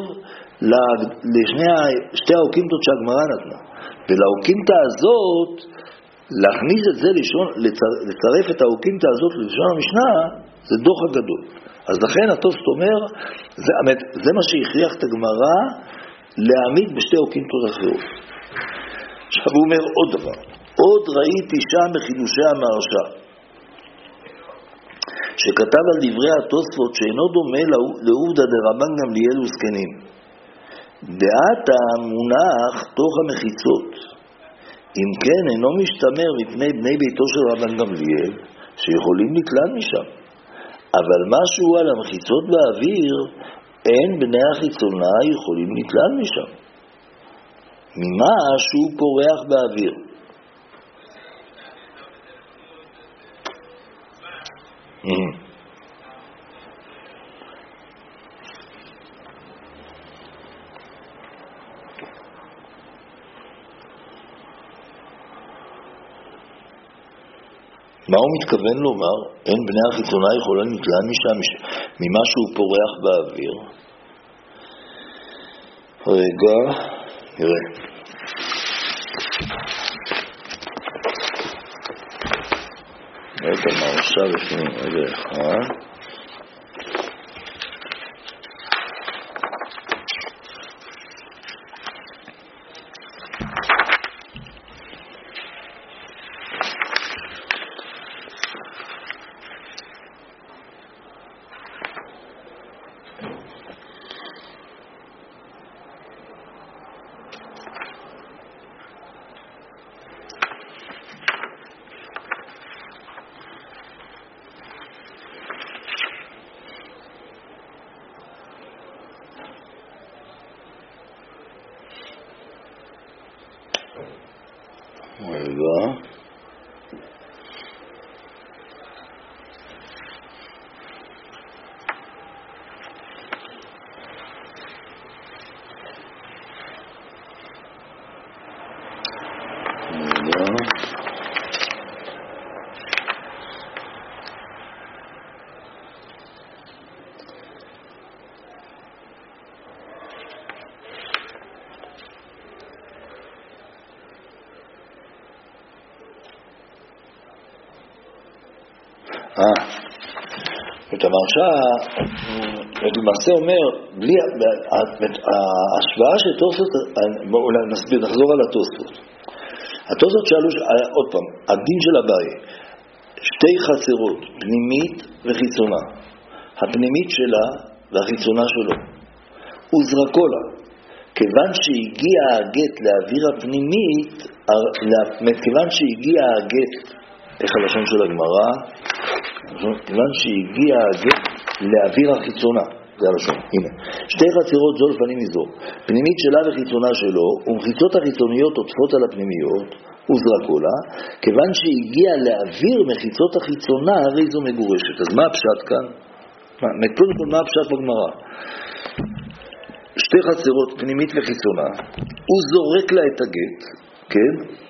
לשתי האוקימתות שהגמרא נתנה. ולאוקימתא הזאת, להכניס את זה לצרף את האוקימתא הזאת ללשון המשנה, זה דוח הגדול. אז לכן התוספות אומר, זה מה שהכריח את הגמרא להעמיד בשתי אוקימתות אחרות. עכשיו הוא אומר עוד דבר. עוד ראיתי שם בחידושי המהרש"א, שכתב על דברי התוספות שאינו דומה לעובדא דרבן גמליאל וזקנים. דעת המונח תוך המחיצות. אם כן, אינו משתמר מפני בני ביתו של רבן גמליאל, שיכולים לתלן משם. אבל משהו על המחיצות באוויר, אין בני החיצונה יכולים לתלן משם. ממה שהוא פורח באוויר. מה הוא מתכוון לומר? אין בני החיצונה יכולים לתלן משם ממה שהוא פורח באוויר. רגע, נראה. רגע, מה עכשיו בפנים? רגע, את המרשה, למעשה אומר, בלי ההשוואה של תוספות, בואו נסביר, נחזור על התוספות. התוספות שאלו, עוד פעם, הדין של אביי, שתי חצרות, פנימית וחיצונה. הפנימית שלה והחיצונה שלו. וזרקו לה. כיוון שהגיע הגט לאוויר הפנימית, כיוון שהגיע הגט, איך הלשון של הגמרא? כיוון שהגיע הגט לאוויר החיצונה, זה הלשון, הנה. שתי חצרות זו לפנים מזו, פנימית שלה וחיצונה שלו, ומחיצות החיצוניות עוטפות על הפנימיות, וזרקו לה, כיוון שהגיע לאוויר מחיצות החיצונה, הרי זו מגורשת. אז מה הפשט כאן? קודם כל, מה הפשט בגמרא? שתי חצרות, פנימית וחיצונה, הוא זורק לה את הגט, כן?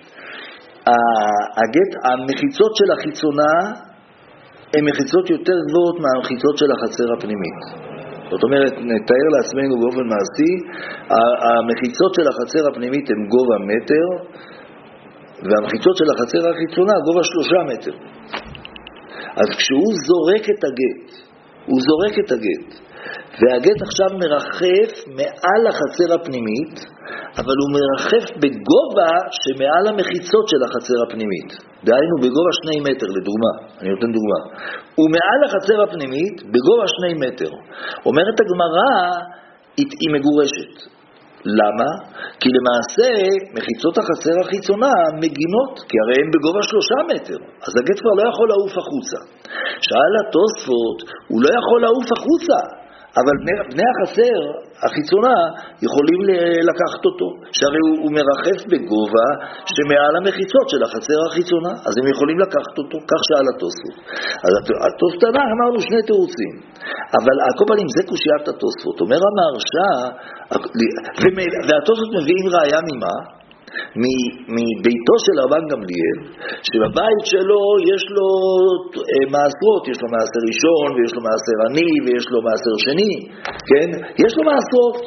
הגט, המחיצות של החיצונה, הן מחיצות יותר גבוהות מהמחיצות של החצר הפנימית. זאת אומרת, נתאר לעצמנו באופן מעשי, המחיצות של החצר הפנימית הן גובה מטר, והמחיצות של החצר החיצונה גובה 3 מטר. אז כשהוא זורק את הגט, הוא זורק את הגט, והגט עכשיו מרחף מעל החצר הפנימית, אבל הוא מרחף בגובה שמעל המחיצות של החצר הפנימית. דהיינו בגובה 2 מטר, לדוגמה, אני נותן דוגמה. הוא מעל החצר הפנימית בגובה 2 מטר. אומרת הגמרא, היא מגורשת. למה? כי למעשה מחיצות החצר החיצונה מגינות, כי הרי הם בגובה 3 מטר, אז הגט כבר לא יכול לעוף החוצה. שאל התוספות, הוא לא יכול לעוף החוצה, אבל בני החצר החיצונה יכולים לקחת אותו, שהרי הוא מרחף בגובה שמעל המחיצות של החצר החיצונה, אז הם יכולים לקחת אותו, כך שאל התוספות. אז התוספות אמרנו 2 תירוצים, אבל כל פעמים זה קושיית התוספות. אומר המהרש"א, והתוספות מביאים ראיה ממה? מביתו של רבן גמליאל, שבבית שלו יש לו מעשרות, יש לו מעשר ראשון ויש לו מעשר עני ויש לו מעשר שני, כן? יש לו מעשרות,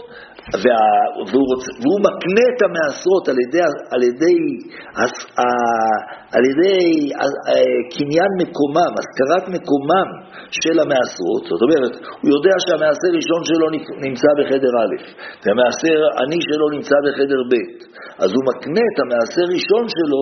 והוא מקנה את המעשרות על ידי קניין מקומם, הזכרת מקומם של המעשרות. זאת אומרת, הוא יודע שהמעשר ראשון שלו נמצא בחדר א', והמעשר עני שלו נמצא בחדר ב', אז הוא מקנה את המעשר ראשון שלו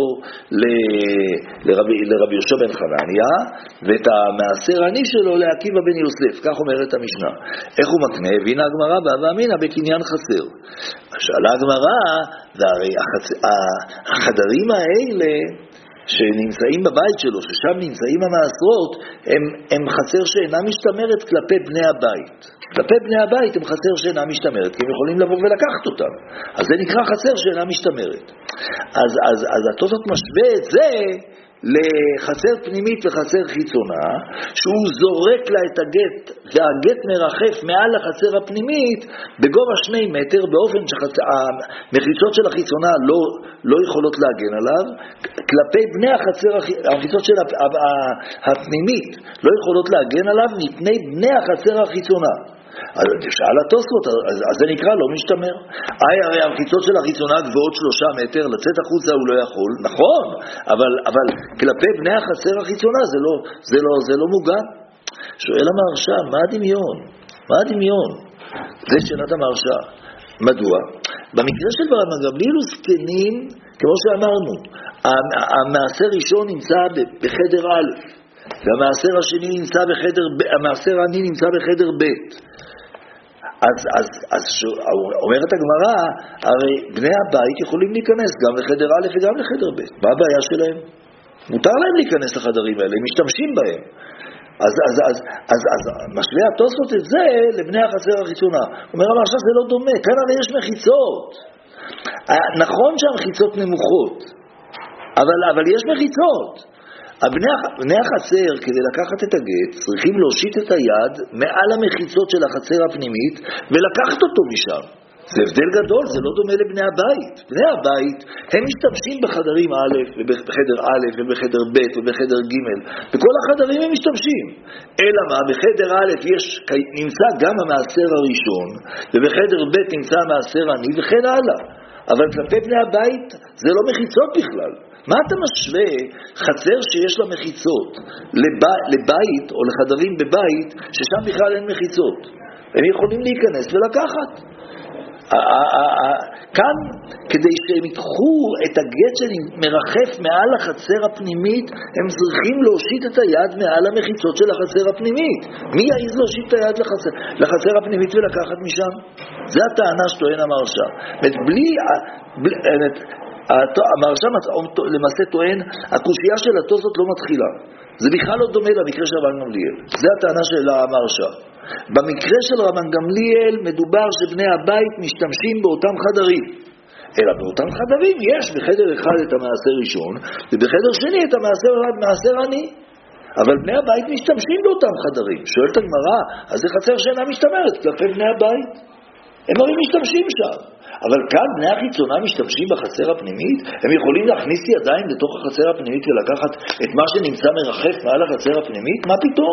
לרבי יהושע בן חנניה, ואת המעשר עני שלו לעקיבא בן יוסף. כך אומרת המשנה. איך הוא מקנה? והנה הגמרא בהווה אמינא בקניין חסר. שאלה הגמרא, והרי החדרים האלה שנמצאים בבית שלו, ששם נמצאים המעשרות, הם חצר שאינה משתמרת כלפי בני הבית. כלפי בני הבית הם חצר שאינה משתמרת, כי הם יכולים לבוא ולקחת אותם. אז זה נקרא חצר שאינה משתמרת. אז התוספות משווה את זה לחצר פנימית וחצר חיצונה, שהוא זורק לה את הגט, והגט מרחף מעל החצר הפנימית בגובה 2 מטר, באופן שהמחיצות של החיצונה לא יכולות להגן עליו, כלפי בני המחיצות של הפנימית לא יכולות להגן עליו מפני בני החצר החיצונה. אז שאל התוספות, אז זה נקרא לא משתמר. הרי המחיצות של החיצונה גבוהות 3 מטר, לצאת החוצה הוא לא יכול, נכון, אבל כלפי בני החצר החיצונה זה לא מוגן. שואל המהרש"א, מה הדמיון? מה הדמיון? זה שאלת המהרש"א. מדוע? במקרה של רבן גמליאל זקנים, כמו שאמרנו, המעשר ראשון נמצא בחדר א', והמעשר השני נמצא בחדר ב', המעשר העני נמצא בחדר ב'. אז אומרת הגמרא, הרי בני הבית יכולים להיכנס גם לחדר א' וגם לחדר ב'. מה הבעיה שלהם? מותר להם להיכנס לחדרים האלה, הם משתמשים בהם. אז משווה התוספות את זה לבני החצר החיצונה. אומר עכשיו זה לא דומה, כאן הרי יש מחיצות. נכון שהמחיצות נמוכות, אבל יש מחיצות. בני החצר, כדי לקחת את הגט, צריכים להושיט את היד מעל המחיצות של החצר הפנימית ולקחת אותו משם. זה הבדל גדול, זה לא דומה לבני הבית. בני הבית, הם משתמשים בחדרים א' ובחדר א' ובחדר ב' ובחדר ג', בכל החדרים הם משתמשים. אלא מה? בחדר א' נמצא גם המעשר הראשון, ובחדר ב' נמצא המעשר עני וכן הלאה. אבל כלפי בני הבית זה לא מחיצות בכלל. מה אתה משווה חצר שיש לה מחיצות לבית או לחדרים בבית ששם בכלל אין מחיצות? הם יכולים להיכנס ולקחת. כאן, כדי שהם ידחו את הגט שמרחף מעל החצר הפנימית, הם צריכים להושיט את היד מעל המחיצות של החצר הפנימית. מי יעז להושיט את היד לחצר הפנימית ולקחת משם? זה הטענה שטוען המהרש"א. המהרש"א למעשה טוען, הקושיה של התוספות לא מתחילה. זה בכלל לא דומה למקרה של רבן גמליאל. זה הטענה של המהרש"א. במקרה של רבן גמליאל מדובר שבני הבית משתמשים באותם חדרים. אלא באותם חדרים יש בחדר אחד את המעשר ראשון, ובחדר שני את המעשר עני. אבל בני הבית משתמשים באותם חדרים. שואלת הגמרא, אז זה חצר שאינה משתמרת כלפי בני הבית. הם הרי משתמשים שם. אבל כאן בני החיצונה משתמשים בחצר הפנימית, הם יכולים להכניס ידיים לתוך החצר הפנימית ולקחת את מה שנמצא מרחף מעל החצר הפנימית? מה פתאום?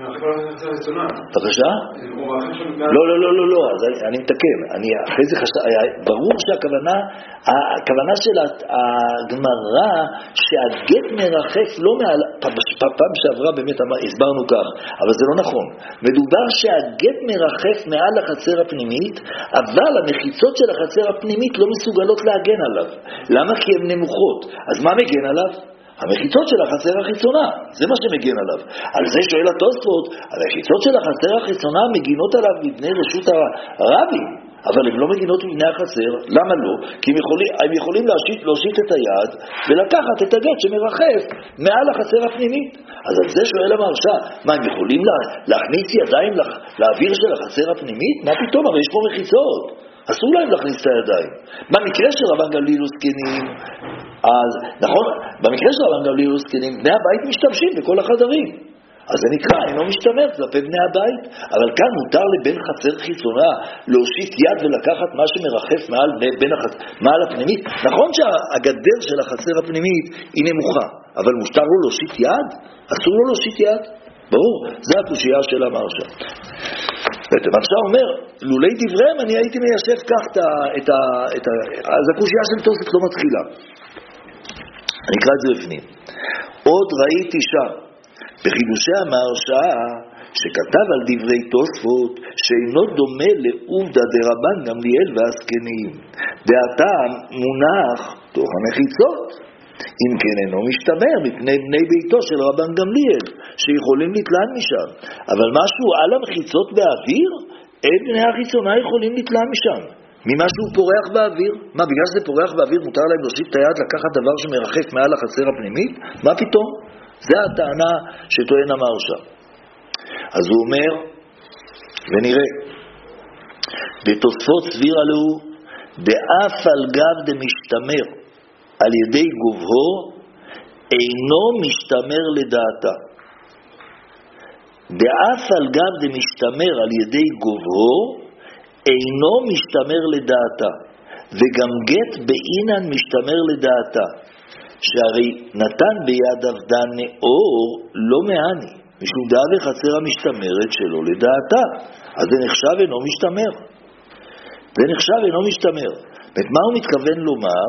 בבקשה? לא, אז אני מתקן. אחרי זה ברור הכוונה של הגמרא שהגט מרחף לא מעל, פעם שעברה באמת הסברנו כך, אבל זה לא נכון. מדובר שהגט מרחף מעל החצר הפנימית, אבל המחיצות של החצר הפנימית לא מסוגלות להגן עליו. למה? כי הן נמוכות. אז מה מגן עליו? המחיצות של החצר החיצונה. זה מה שמגן עליו. על זה שואל התוספות, המחיצות של החצר החיצונה מגינות עליו מבני רשות הרבים, אבל הן לא מגינות מבני החצר. למה לא? כי הם יכולים להושיט את היד ולקחת את הגט שמרחף מעל החצר הפנימית. אז על זה שואל המהרש"א, מה, הם יכולים להכניס ידיים לאוויר של החצר הפנימית? מה פתאום? הרי יש פה מחיצות. אסור להם להכניס את הידיים. במקרה של רבן גמליאל וזקנים, אז נכון, במקרה של רבן גמליאל וזקנים, בני הבית משתמשים בכל החדרים. אז זה נקרא, אינו משתמר כלפי בני הבית. אבל כאן מותר לבן חצר חיצונה להושיט יד ולקחת מה שמרחף מעל הפנימית. נכון שהגדר של החצר הפנימית היא נמוכה, אבל מותר לו להושיט יד? אסור לו להושיט יד? ברור, זה הקושיה של המהרש"א. המהרש"א אומר, לולי דבריהם אני הייתי מיישב כך אז הקושיה של תוספות לא מתחילה. אני אקרא את זה בפנים. עוד ראיתי שם בחידושי המהרש"א שכתב על דברי תוספות שאינו דומה לעובדא דרבן גמליאל והזקנים, דעתם מונח תוך המחיצות, אם כן אינו משתמר מפני בני ביתו של רבן גמליאל שיכולים לתלן משם. אבל משהו על המחיצות באוויר, אין בני החיצונה יכולים לתלן משם ממה שהוא פורח באוויר. מה, בגלל שזה פורח באוויר מותר להם להושיט את היד לקחת דבר שמרחף מעל החצר הפנימית? מה פתאום? זה הטענה שטוען המהרש"א. אז הוא אומר, ונראה, בתוספות סבירה לו, דאף על גב דמשתמר על ידי גובהו, אינו משתמר לדעתה. דאף על גב דמשתמר על ידי גובהו, אינו משתמר לדעתה. וגם גט באינן משתמר לדעתה. שהרי נתן ביד עבדן נאור לא מעני, משום דעה וחצר המשתמרת שלו לדעתה. אז זה נחשב אינו משתמר. זה נחשב אינו משתמר. מה הוא מתכוון לומר?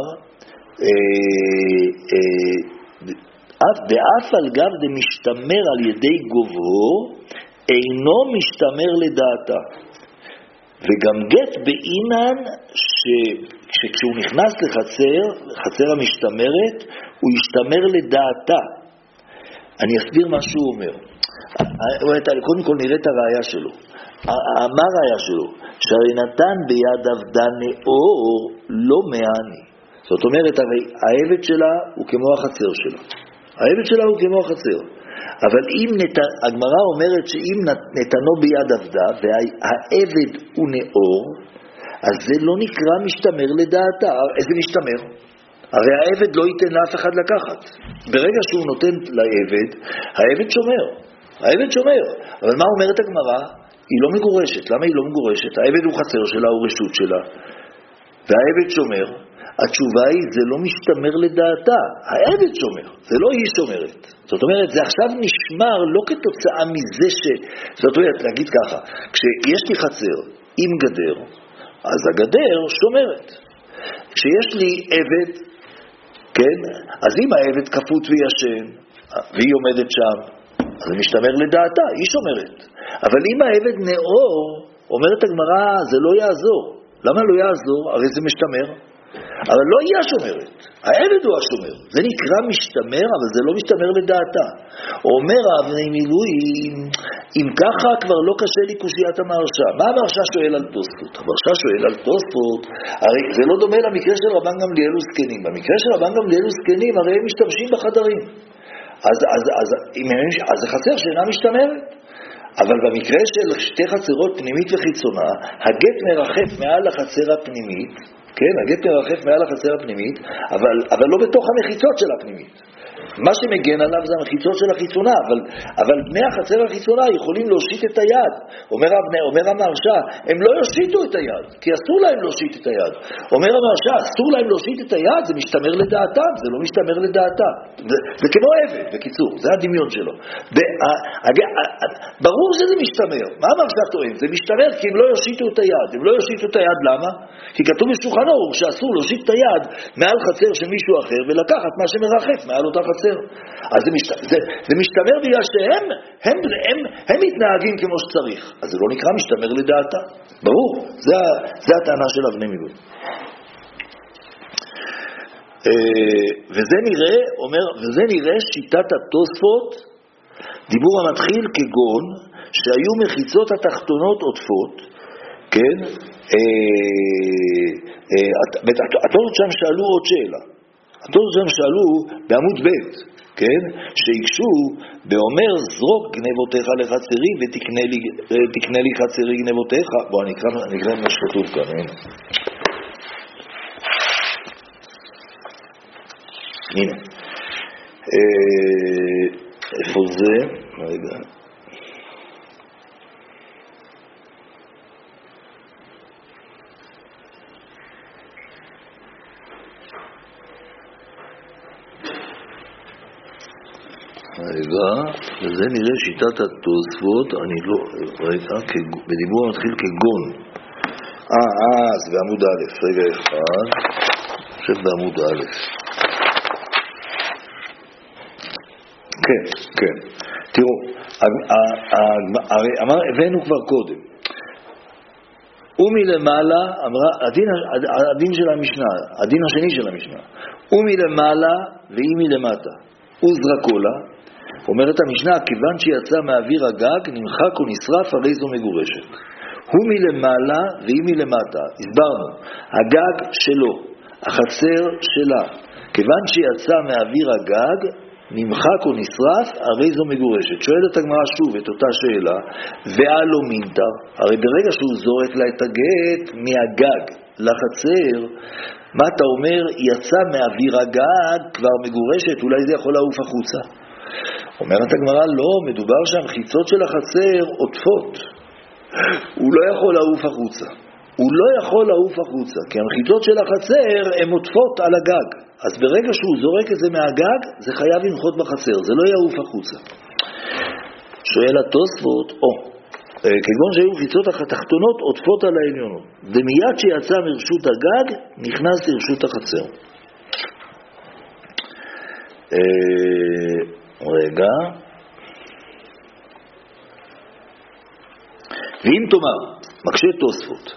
דאף על גב דמשתמר על ידי גובהו, אינו משתמר לדעתה. וגם גט באינן שכשהוא נכנס לחצר המשתמרת, הוא ישתמר לדעתה. אני אסביר מה שהוא אומר. קודם כל נראה את הראיה שלו. מה הראיה שלו? שהרי נתן ביד עבדן נאור לא מעני. זאת אומרת, הרי העבד שלה הוא כמו החצר שלה. העבד שלה הוא כמו החצר. אבל אם הגמרא אומרת שאם נתנו ביד עבדה והעבד הוא נאור, אז זה לא נקרא משתמר לדעתה. איזה משתמר? הרי העבד לא ייתן לאף אחד לקחת. ברגע שהוא נותן לעבד, העבד שומר. העבד שומר. אבל מה אומרת הגמרא? היא לא מגורשת. למה היא לא מגורשת? העבד הוא חצר שלה, הוא רשות שלה. והעבד שומר. התשובה היא, זה לא משתמר לדעתה. העבד שומר. זה לא היא שומרת. זאת אומרת, זה עכשיו נשמר לא כתוצאה מזה זאת אומרת, להגיד ככה, כשיש לי חצר עם גדר, אז הגדר שומרת. כשיש לי עבד, כן? אז אם העבד כפות וישן, והיא עומדת שם, אז זה משתמר לדעתה, היא שומרת. אבל אם העבד נאור, אומרת הגמרא, זה לא יעזור. למה לא יעזור? הרי זה משתמר. אבל לא היא השומרת, העבד הוא השומר. זה נקרא משתמר, אבל זה לא משתמר לדעתה. אומר אבני מילואים, אם ככה כבר לא קשה לי קושיית המהרש"א. מה המהרש"א שואל על תוספות? המהרש"א שואל על תוספות, הרי זה לא דומה למקרה של רבן גמליאל וזקנים. במקרה של רבן גמליאל וזקנים, הרי הם משתמשים בחדרים. אז זה חצר שאינה משתמרת. אבל במקרה של שתי חצרות פנימית וחיצונה, הגט מרחף מעל החצר הפנימית, כן, הגט מרחף מעל החצר הפנימית, אבל לא בתוך המחיצות של הפנימית. מה שמגן עליו זה המחיצות של החיצונה, אבל בני החצר החיצונה יכולים להושיט את היד. אומר המהרש"א, הם לא יושיטו את היד, כי אסור להם להושיט את היד. אומר המהרש"א, אסור להם להושיט את היד, זה משתמר לדעתם, זה לא משתמר לדעתם. זה כמו עבד, בקיצור, זה הדמיון שלו. ברור שזה משתמר. מה המהרש"א טוען? זה משתמר כי הם לא יושיטו את היד. הם לא יושיטו את היד, למה? כי כתוב בשולחן ערוך שאסור להושיט את היד מעל חצר של מישהו אחר ולקחת מה שמרחף מעל אותה חצר. אז זה משתמר בגלל שהם מתנהגים כמו שצריך. אז זה לא נקרא משתמר לדעתה. ברור, זה הטענה של אבני מילואים. וזה נראה שיטת התוספות, דיבור המתחיל כגון שהיו מחיצות התחתונות עוטפות, כן? התוספות שם שאלו עוד שאלה. התוספות שם שאלו בעמוד ב', כן? שיקשו באומר זרוק גנבותיך לחצרי ותקנה לי חצרי גנבותיך. בוא נקרא מה שכתוב כאן, הנה. איפה זה? רגע. וזה נראה שיטת התוספות, אני לא, בדיבור מתחיל כגון. זה בעמוד א', רגע אחד, אני חושב בעמוד א'. כן. תראו, הבאנו כבר קודם. ומלמעלה, הדין של המשנה, הדין השני של המשנה, ומלמעלה והיא מלמטה, וזרקולה, אומרת המשנה, כיוון שיצא מאוויר הגג, נמחק ונשרף, הרי זו מגורשת. הוא מלמעלה והיא מלמטה. הסברנו, הגג שלו, החצר שלה. כיוון שיצא מאוויר הגג, נמחק ונשרף, הרי זו מגורשת. שואלת הגמרא שוב את אותה שאלה, ואלו מינטר, הרי ברגע שהוא זורק לה את הגט מהגג לחצר, מה אתה אומר? יצא מאוויר הגג, כבר מגורשת, אולי זה יכול לעוף החוצה. אומרת הגמרא, לא, מדובר שהמחיצות של החצר עוטפות. הוא לא יכול לעוף החוצה. כי המחיצות של החצר הן עוטפות על הגג. אז ברגע שהוא זורק את זה מהגג, זה חייב לנחות בחצר, זה לא יעוף החוצה. שואל התוספות, כגון שהיו מחיצות התחתונות עוטפות על העליונות. ומיד שיצא מרשות הגג, נכנס לרשות החצר. רגע. ואם תאמר, מקשה תוספות,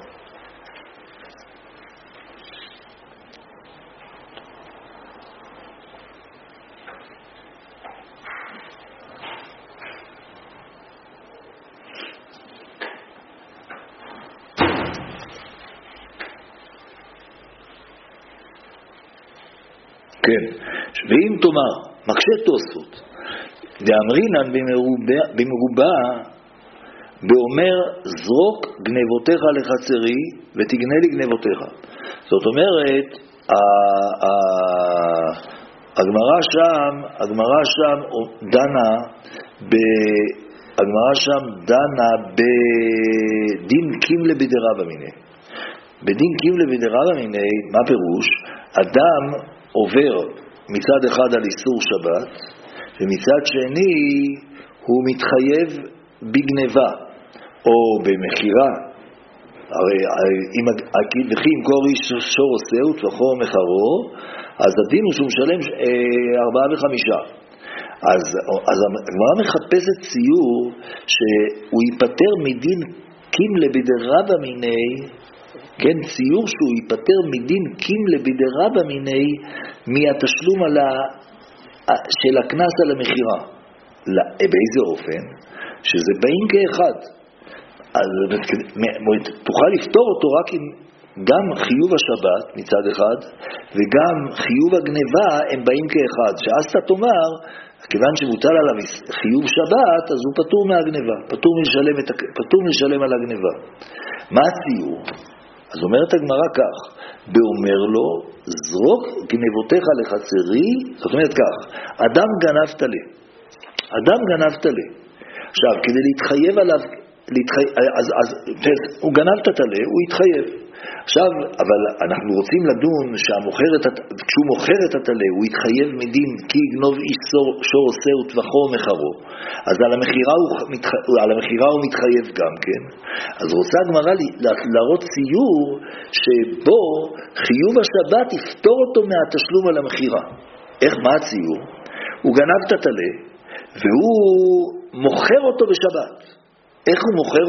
כן, ואם תאמר, מקשה תוספות, דאמרינן במרובה, באומר זרוק גנבותיך לחצרי ותגנה לי גנבותיך. זאת אומרת, הגמרא שם דנה בדין קימלה בדרבא מיניה. בדין קימלה בדרבא מיניה, מה פירוש? אדם עובר מצד אחד על איסור שבת, ומצד שני הוא מתחייב בגנבה או במחירה, הרי וכי אם קור איש שור עושה וטווחו מחרו, אז הדין הוא שהוא משלם 4 ו5. אז הגמרא מחפשת ציור שהוא ייפטר מדין קימלה בדרבא מיני, כן, ציור שהוא ייפטר מדין קימלה בדרבא מיני מהתשלום של הקנס על המחירה. באיזה אופן? שזה באים כאחד. אז תוכל לפתור אותו רק עם גם חיוב השבת מצד אחד וגם חיוב הגניבה הם באים כאחד, שאז אתה תאמר כיוון שמוטל עליו חיוב שבת אז הוא פטור מהגניבה, פטור מלשלם על הגניבה. מה הציור? אז אומרת הגמרא כך, באומר לו זרוק גנבותיך לחצרי, זאת אומרת כך, אדם גנבת לי, עכשיו כדי להתחייב עליו, אז הוא גנב את התלה, הוא יתחייב. עכשיו, אבל אנחנו רוצים לדון כשהוא מוכר את התלה, הוא יתחייב מדין כי יגנוב איש שור עושה וטווחו מחרו. אז על המחירה הוא מתחייב גם כן. אז רוצה הגמרא להראות ציור שבו חיוב השבת יפתור אותו מהתשלום על המחירה. מה הציור? הוא גנב את התלה והוא מוכר אותו בשבת. איך הוא מוכר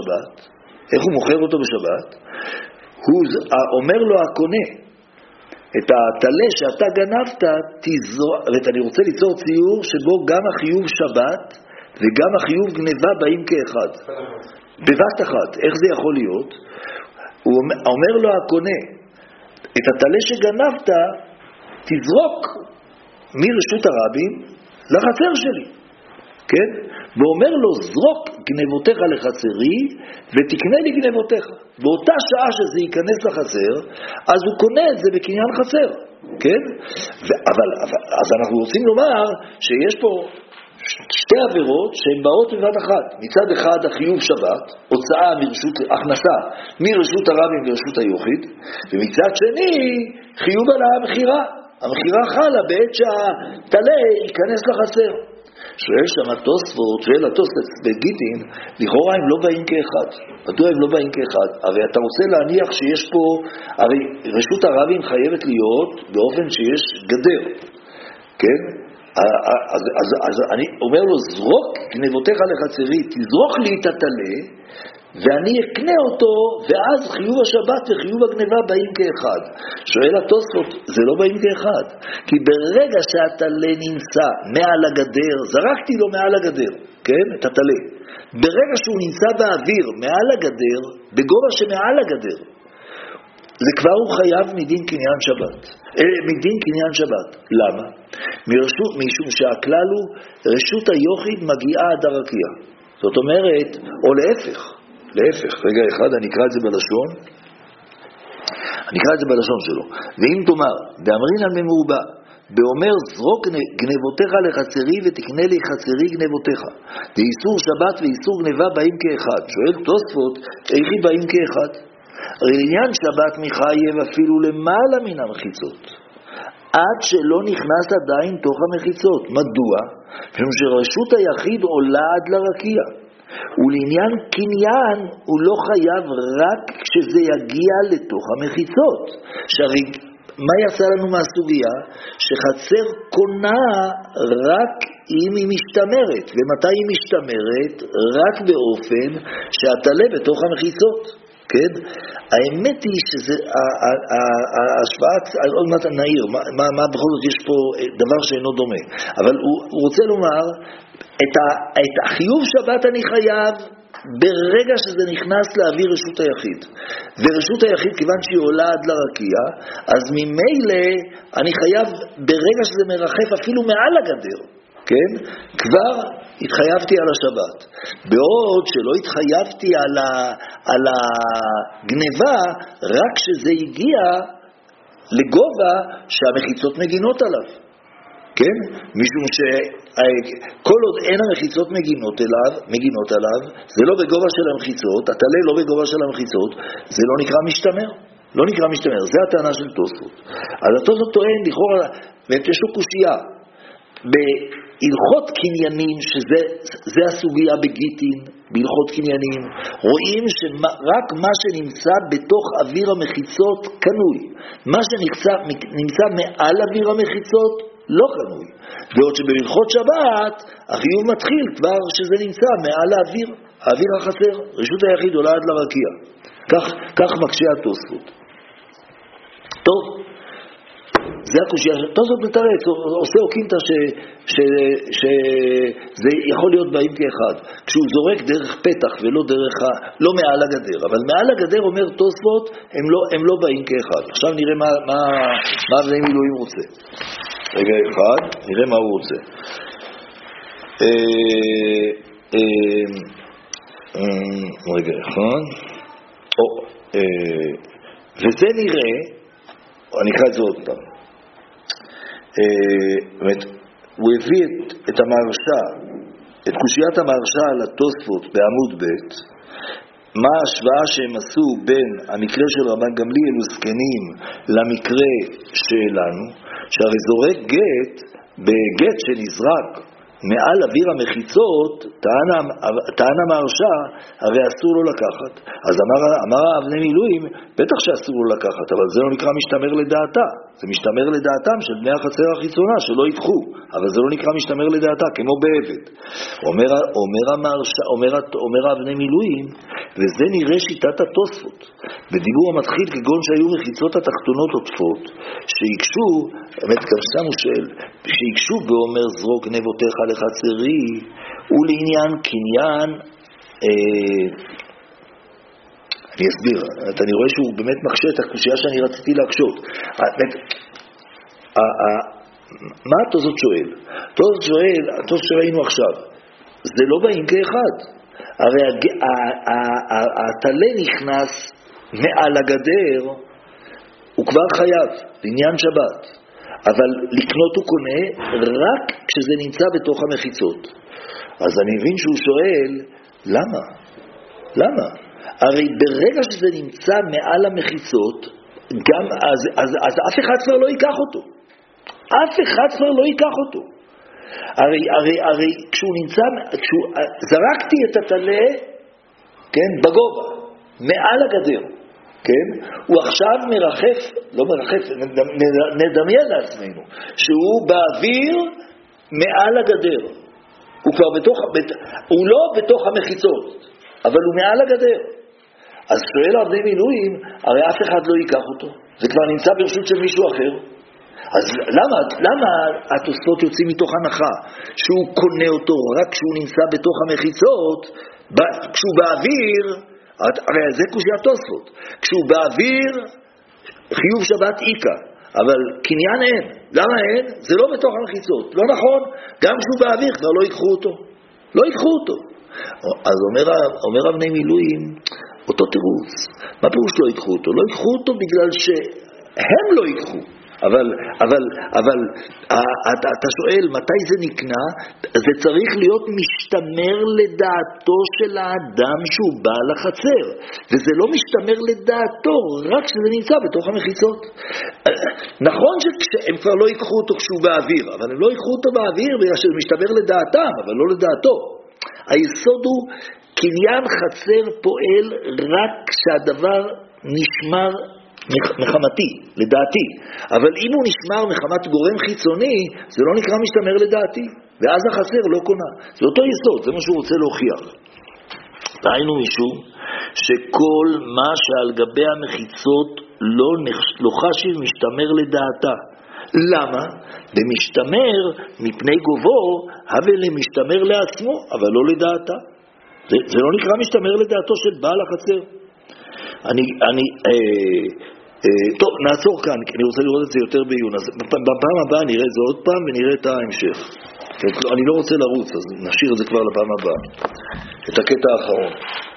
אותו בשבת? הוא אומר לו הקונה, את התלה שאתה גנבת, אני רוצה ליצור ציור שבו גם החיוב שבת וגם החיוב גניבה באים כאחד. בבת אחת. איך זה יכול להיות? הוא אומר לו הקונה, את התלה שגנבת, תזרוק מרשות הרבים לחצר שלי. כן? ואומר לו זרוק גנבותיך לחצרי ותקנה לי גנבותיך. באותה שעה שזה ייכנס לחצר אז הוא קונה את זה בקניין חצר, כן? אז אנחנו רוצים לומר שיש פה שתי עבירות שהן באות בבת אחת. מצד אחד החיוב שבת, הכנסה מרשות הרבים לרשות היחיד, ומצד שני חיוב על המחירה. המחירה חלה בעת שהתלה ייכנס לחצר. שואל שם התוספות, בגיטין, לכאורה הם לא באים כאחד. מדוע הם לא באים כאחד? הרי אתה רוצה להניח שיש פה, הרי רשות הרבים חייבת להיות באופן שיש גדר, כן? אז אני אומר לו, זרוק גנבותיך לחצרי, תזרוק לי את התלה, ואני אקנה אותו, ואז חיוב השבת וחיוב הגניבה באים כאחד. שואל התוספות, זה לא באים כאחד, כי ברגע שהתלה נמצא מעל הגדר, זרקתי לו מעל הגדר, כן? את התלה. ברגע שהוא נמצא באוויר מעל הגדר, בגובה שמעל הגדר, זה כבר הוא חייב מדין קניין שבת. למה? משום שהכלל הוא רשות היחיד מגיעה עד הרקיע. זאת אומרת, או להפך, רגע אחד, אני אקרא את זה בלשון שלו. ואם תאמר, דאמרין על ממורבה, באומר זרוק גנבותיך לחצרי ותקנה לי חצרי גנבותיך. ואיסור שבת ואיסור גנבה באים כאחד. שואל תוספות, איך היא באים כאחד? הרי לעניין שבת מחייב אפילו למעלה מן המחיצות, עד שלא נכנס עדיין תוך המחיצות. מדוע? משום שרשות היחיד עולה עד לרקיע. ולעניין קניין הוא לא חייב רק כשזה יגיע לתוך המחיצות. שהרי מה יצא לנו מהסוגיה? שחצר קונה רק אם היא משתמרת. ומתי היא משתמרת? רק באופן שהתלה בתוך המחיצות. כן? האמת היא שזה ההשוואה, עוד מעט נעיר, מה בכל זאת יש פה דבר שאינו דומה. אבל הוא רוצה לומר, את החיוב שבת אני חייב ברגע שזה נכנס להעביר רשות היחיד. ורשות היחיד, כיוון שהיא עולה עד לרקיע, אז ממילא אני חייב ברגע שזה מרחף אפילו מעל הגדר, כן? כבר התחייבתי על השבת. בעוד שלא התחייבתי על הגניבה רק כשזה הגיע לגובה שהמחיצות מגינות עליו. כן? משום שכל עוד אין המחיצות מגינות עליו, זה לא בגובה של המחיצות, התלה לא בגובה של המחיצות, זה לא נקרא משתמר. זה הטענה של תוספות. אז התוספות טוען לכאורה, ויש לו קושייה, בהלכות קניינים, שזה הסוגיה בגיטין, בהלכות קניינים, רואים שרק מה שנמצא בתוך אוויר המחיצות קנוי, מה שנמצא מעל אוויר המחיצות לא קנוי, בעוד שבהלכות שבת החיוב מתחיל כבר שזה נמצא מעל האוויר החסר, רשות היחיד עולה עד לרקיע. כך מקשה התוספות. טוב, זה הקושיה, תוספות מתרץ, עושה אוקינטה שזה יכול להיות באים כאחד, כשהוא זורק דרך פתח ולא לא מעל הגדר, אבל מעל הגדר אומר תוספות, הם לא באים כאחד. עכשיו נראה מה בני מילואים רוצה. רגע אחד, נראה מה הוא רוצה. רגע אחד. וזה נראה, אני אקרא את זה עוד פעם. הוא הביא את המהרש"א, את קושיית המהרש"א על התוספות בעמוד ב', מה ההשוואה שהם עשו בין המקרה של רבן גמליאל וזקנים למקרה שלנו, שהרי זורק גט, בגט שנזרק מעל אוויר המחיצות, טען המהרש"א, הרי אסור לו לקחת. אז אמר אבני מילואים, בטח שאסור לו לקחת, אבל זה לא נקרא משתמר לדעתה. זה משתמר לדעתם של בני החצר החיצונה, שלא ייקחו, אבל זה לא נקרא משתמר לדעתה, כמו בעבד. אומר אבני מילואים, וזה נראה שיטת התוספות. בדיבור המתחיל כגון שהיו מחיצות התחתונות עוטפות, שיקשו, באמת גם שם הוא שואל, שיקשו ואומר זרוק נבותיך לחצרי, ולעניין קניין, אני אסביר, אני רואה שהוא באמת מקשה את הקושייה שאני רציתי להקשות. מה התוספות שואל? התוספות שראינו עכשיו, זה לא באים כאחד. הרי התלה נכנס מעל הגדר, הוא כבר חייב, בעניין שבת. אבל לקנות הוא קונה רק כשזה נמצא בתוך המחיצות. אז אני מבין שהוא שואל, למה? הרי ברגע שזה נמצא מעל המחיצות, אז אף אחד כבר לא ייקח אותו. הרי כשהוא נמצא, זרקתי את התלה, כן, בגובה, מעל הגדר, כן, הוא עכשיו נדמיין לעצמנו, שהוא באוויר מעל הגדר, הוא לא בתוך המחיצות, אבל הוא מעל הגדר. אז שואל אבני מילואים, הרי אף אחד לא ייקח אותו, זה כבר נמצא ברשות של מישהו אחר. אז למה התוספות יוצאים מתוך הנחה שהוא קונה אותו רק כשהוא נמצא בתוך המחיצות, כשהוא באוויר, הרי זה קושיית התוספות, כשהוא באוויר חיוב שבת איקה, אבל קניין אין. למה אין? זה לא בתוך המחיצות, לא נכון, גם כשהוא באוויר כבר לא ייקחו אותו. אז אומר אבני מילואים, אותו תירוץ, מה פירוש לא ייקחו אותו? לא ייקחו אותו בגלל שהם לא ייקחו. אבל אתה שואל מתי זה נקנה, זה צריך להיות משתמר לדעתו של האדם שהוא בעל החצר, וזה לא משתמר לדעתו רק שזה נמצא בתוך המחיצות. נכון שהם כבר לא ייקחו אותו כשהוא באוויר, אבל הם לא ייקחו אותו באוויר בגלל שזה משתמר לדעתם, אבל לא לדעתו. היסוד הוא קניין חצר פועל רק כשהדבר נשמר מחמתי, לדעתי. אבל אם הוא נשמר מחמת גורם חיצוני, זה לא נקרא משתמר לדעתי, ואז החצר לא קונה. זה אותו יסוד, זה מה שהוא רוצה להוכיח. ראינו משום שכל מה שעל גבי המחיצות לא חשיב משתמר לדעתה. למה? במשתמר מפני גובו, אבל למשתמר לעצמו, אבל לא לדעתה. זה לא נקרא משתמר לדעתו של בעל החצר. טוב, נעצור כאן, אני רוצה לראות את זה יותר בעיון. אז בפעם הבאה נראה את זה עוד פעם ונראה את ההמשך. אני לא רוצה לרוץ, אז נשאיר את זה כבר לפעם הבאה, את הקטע האחרון.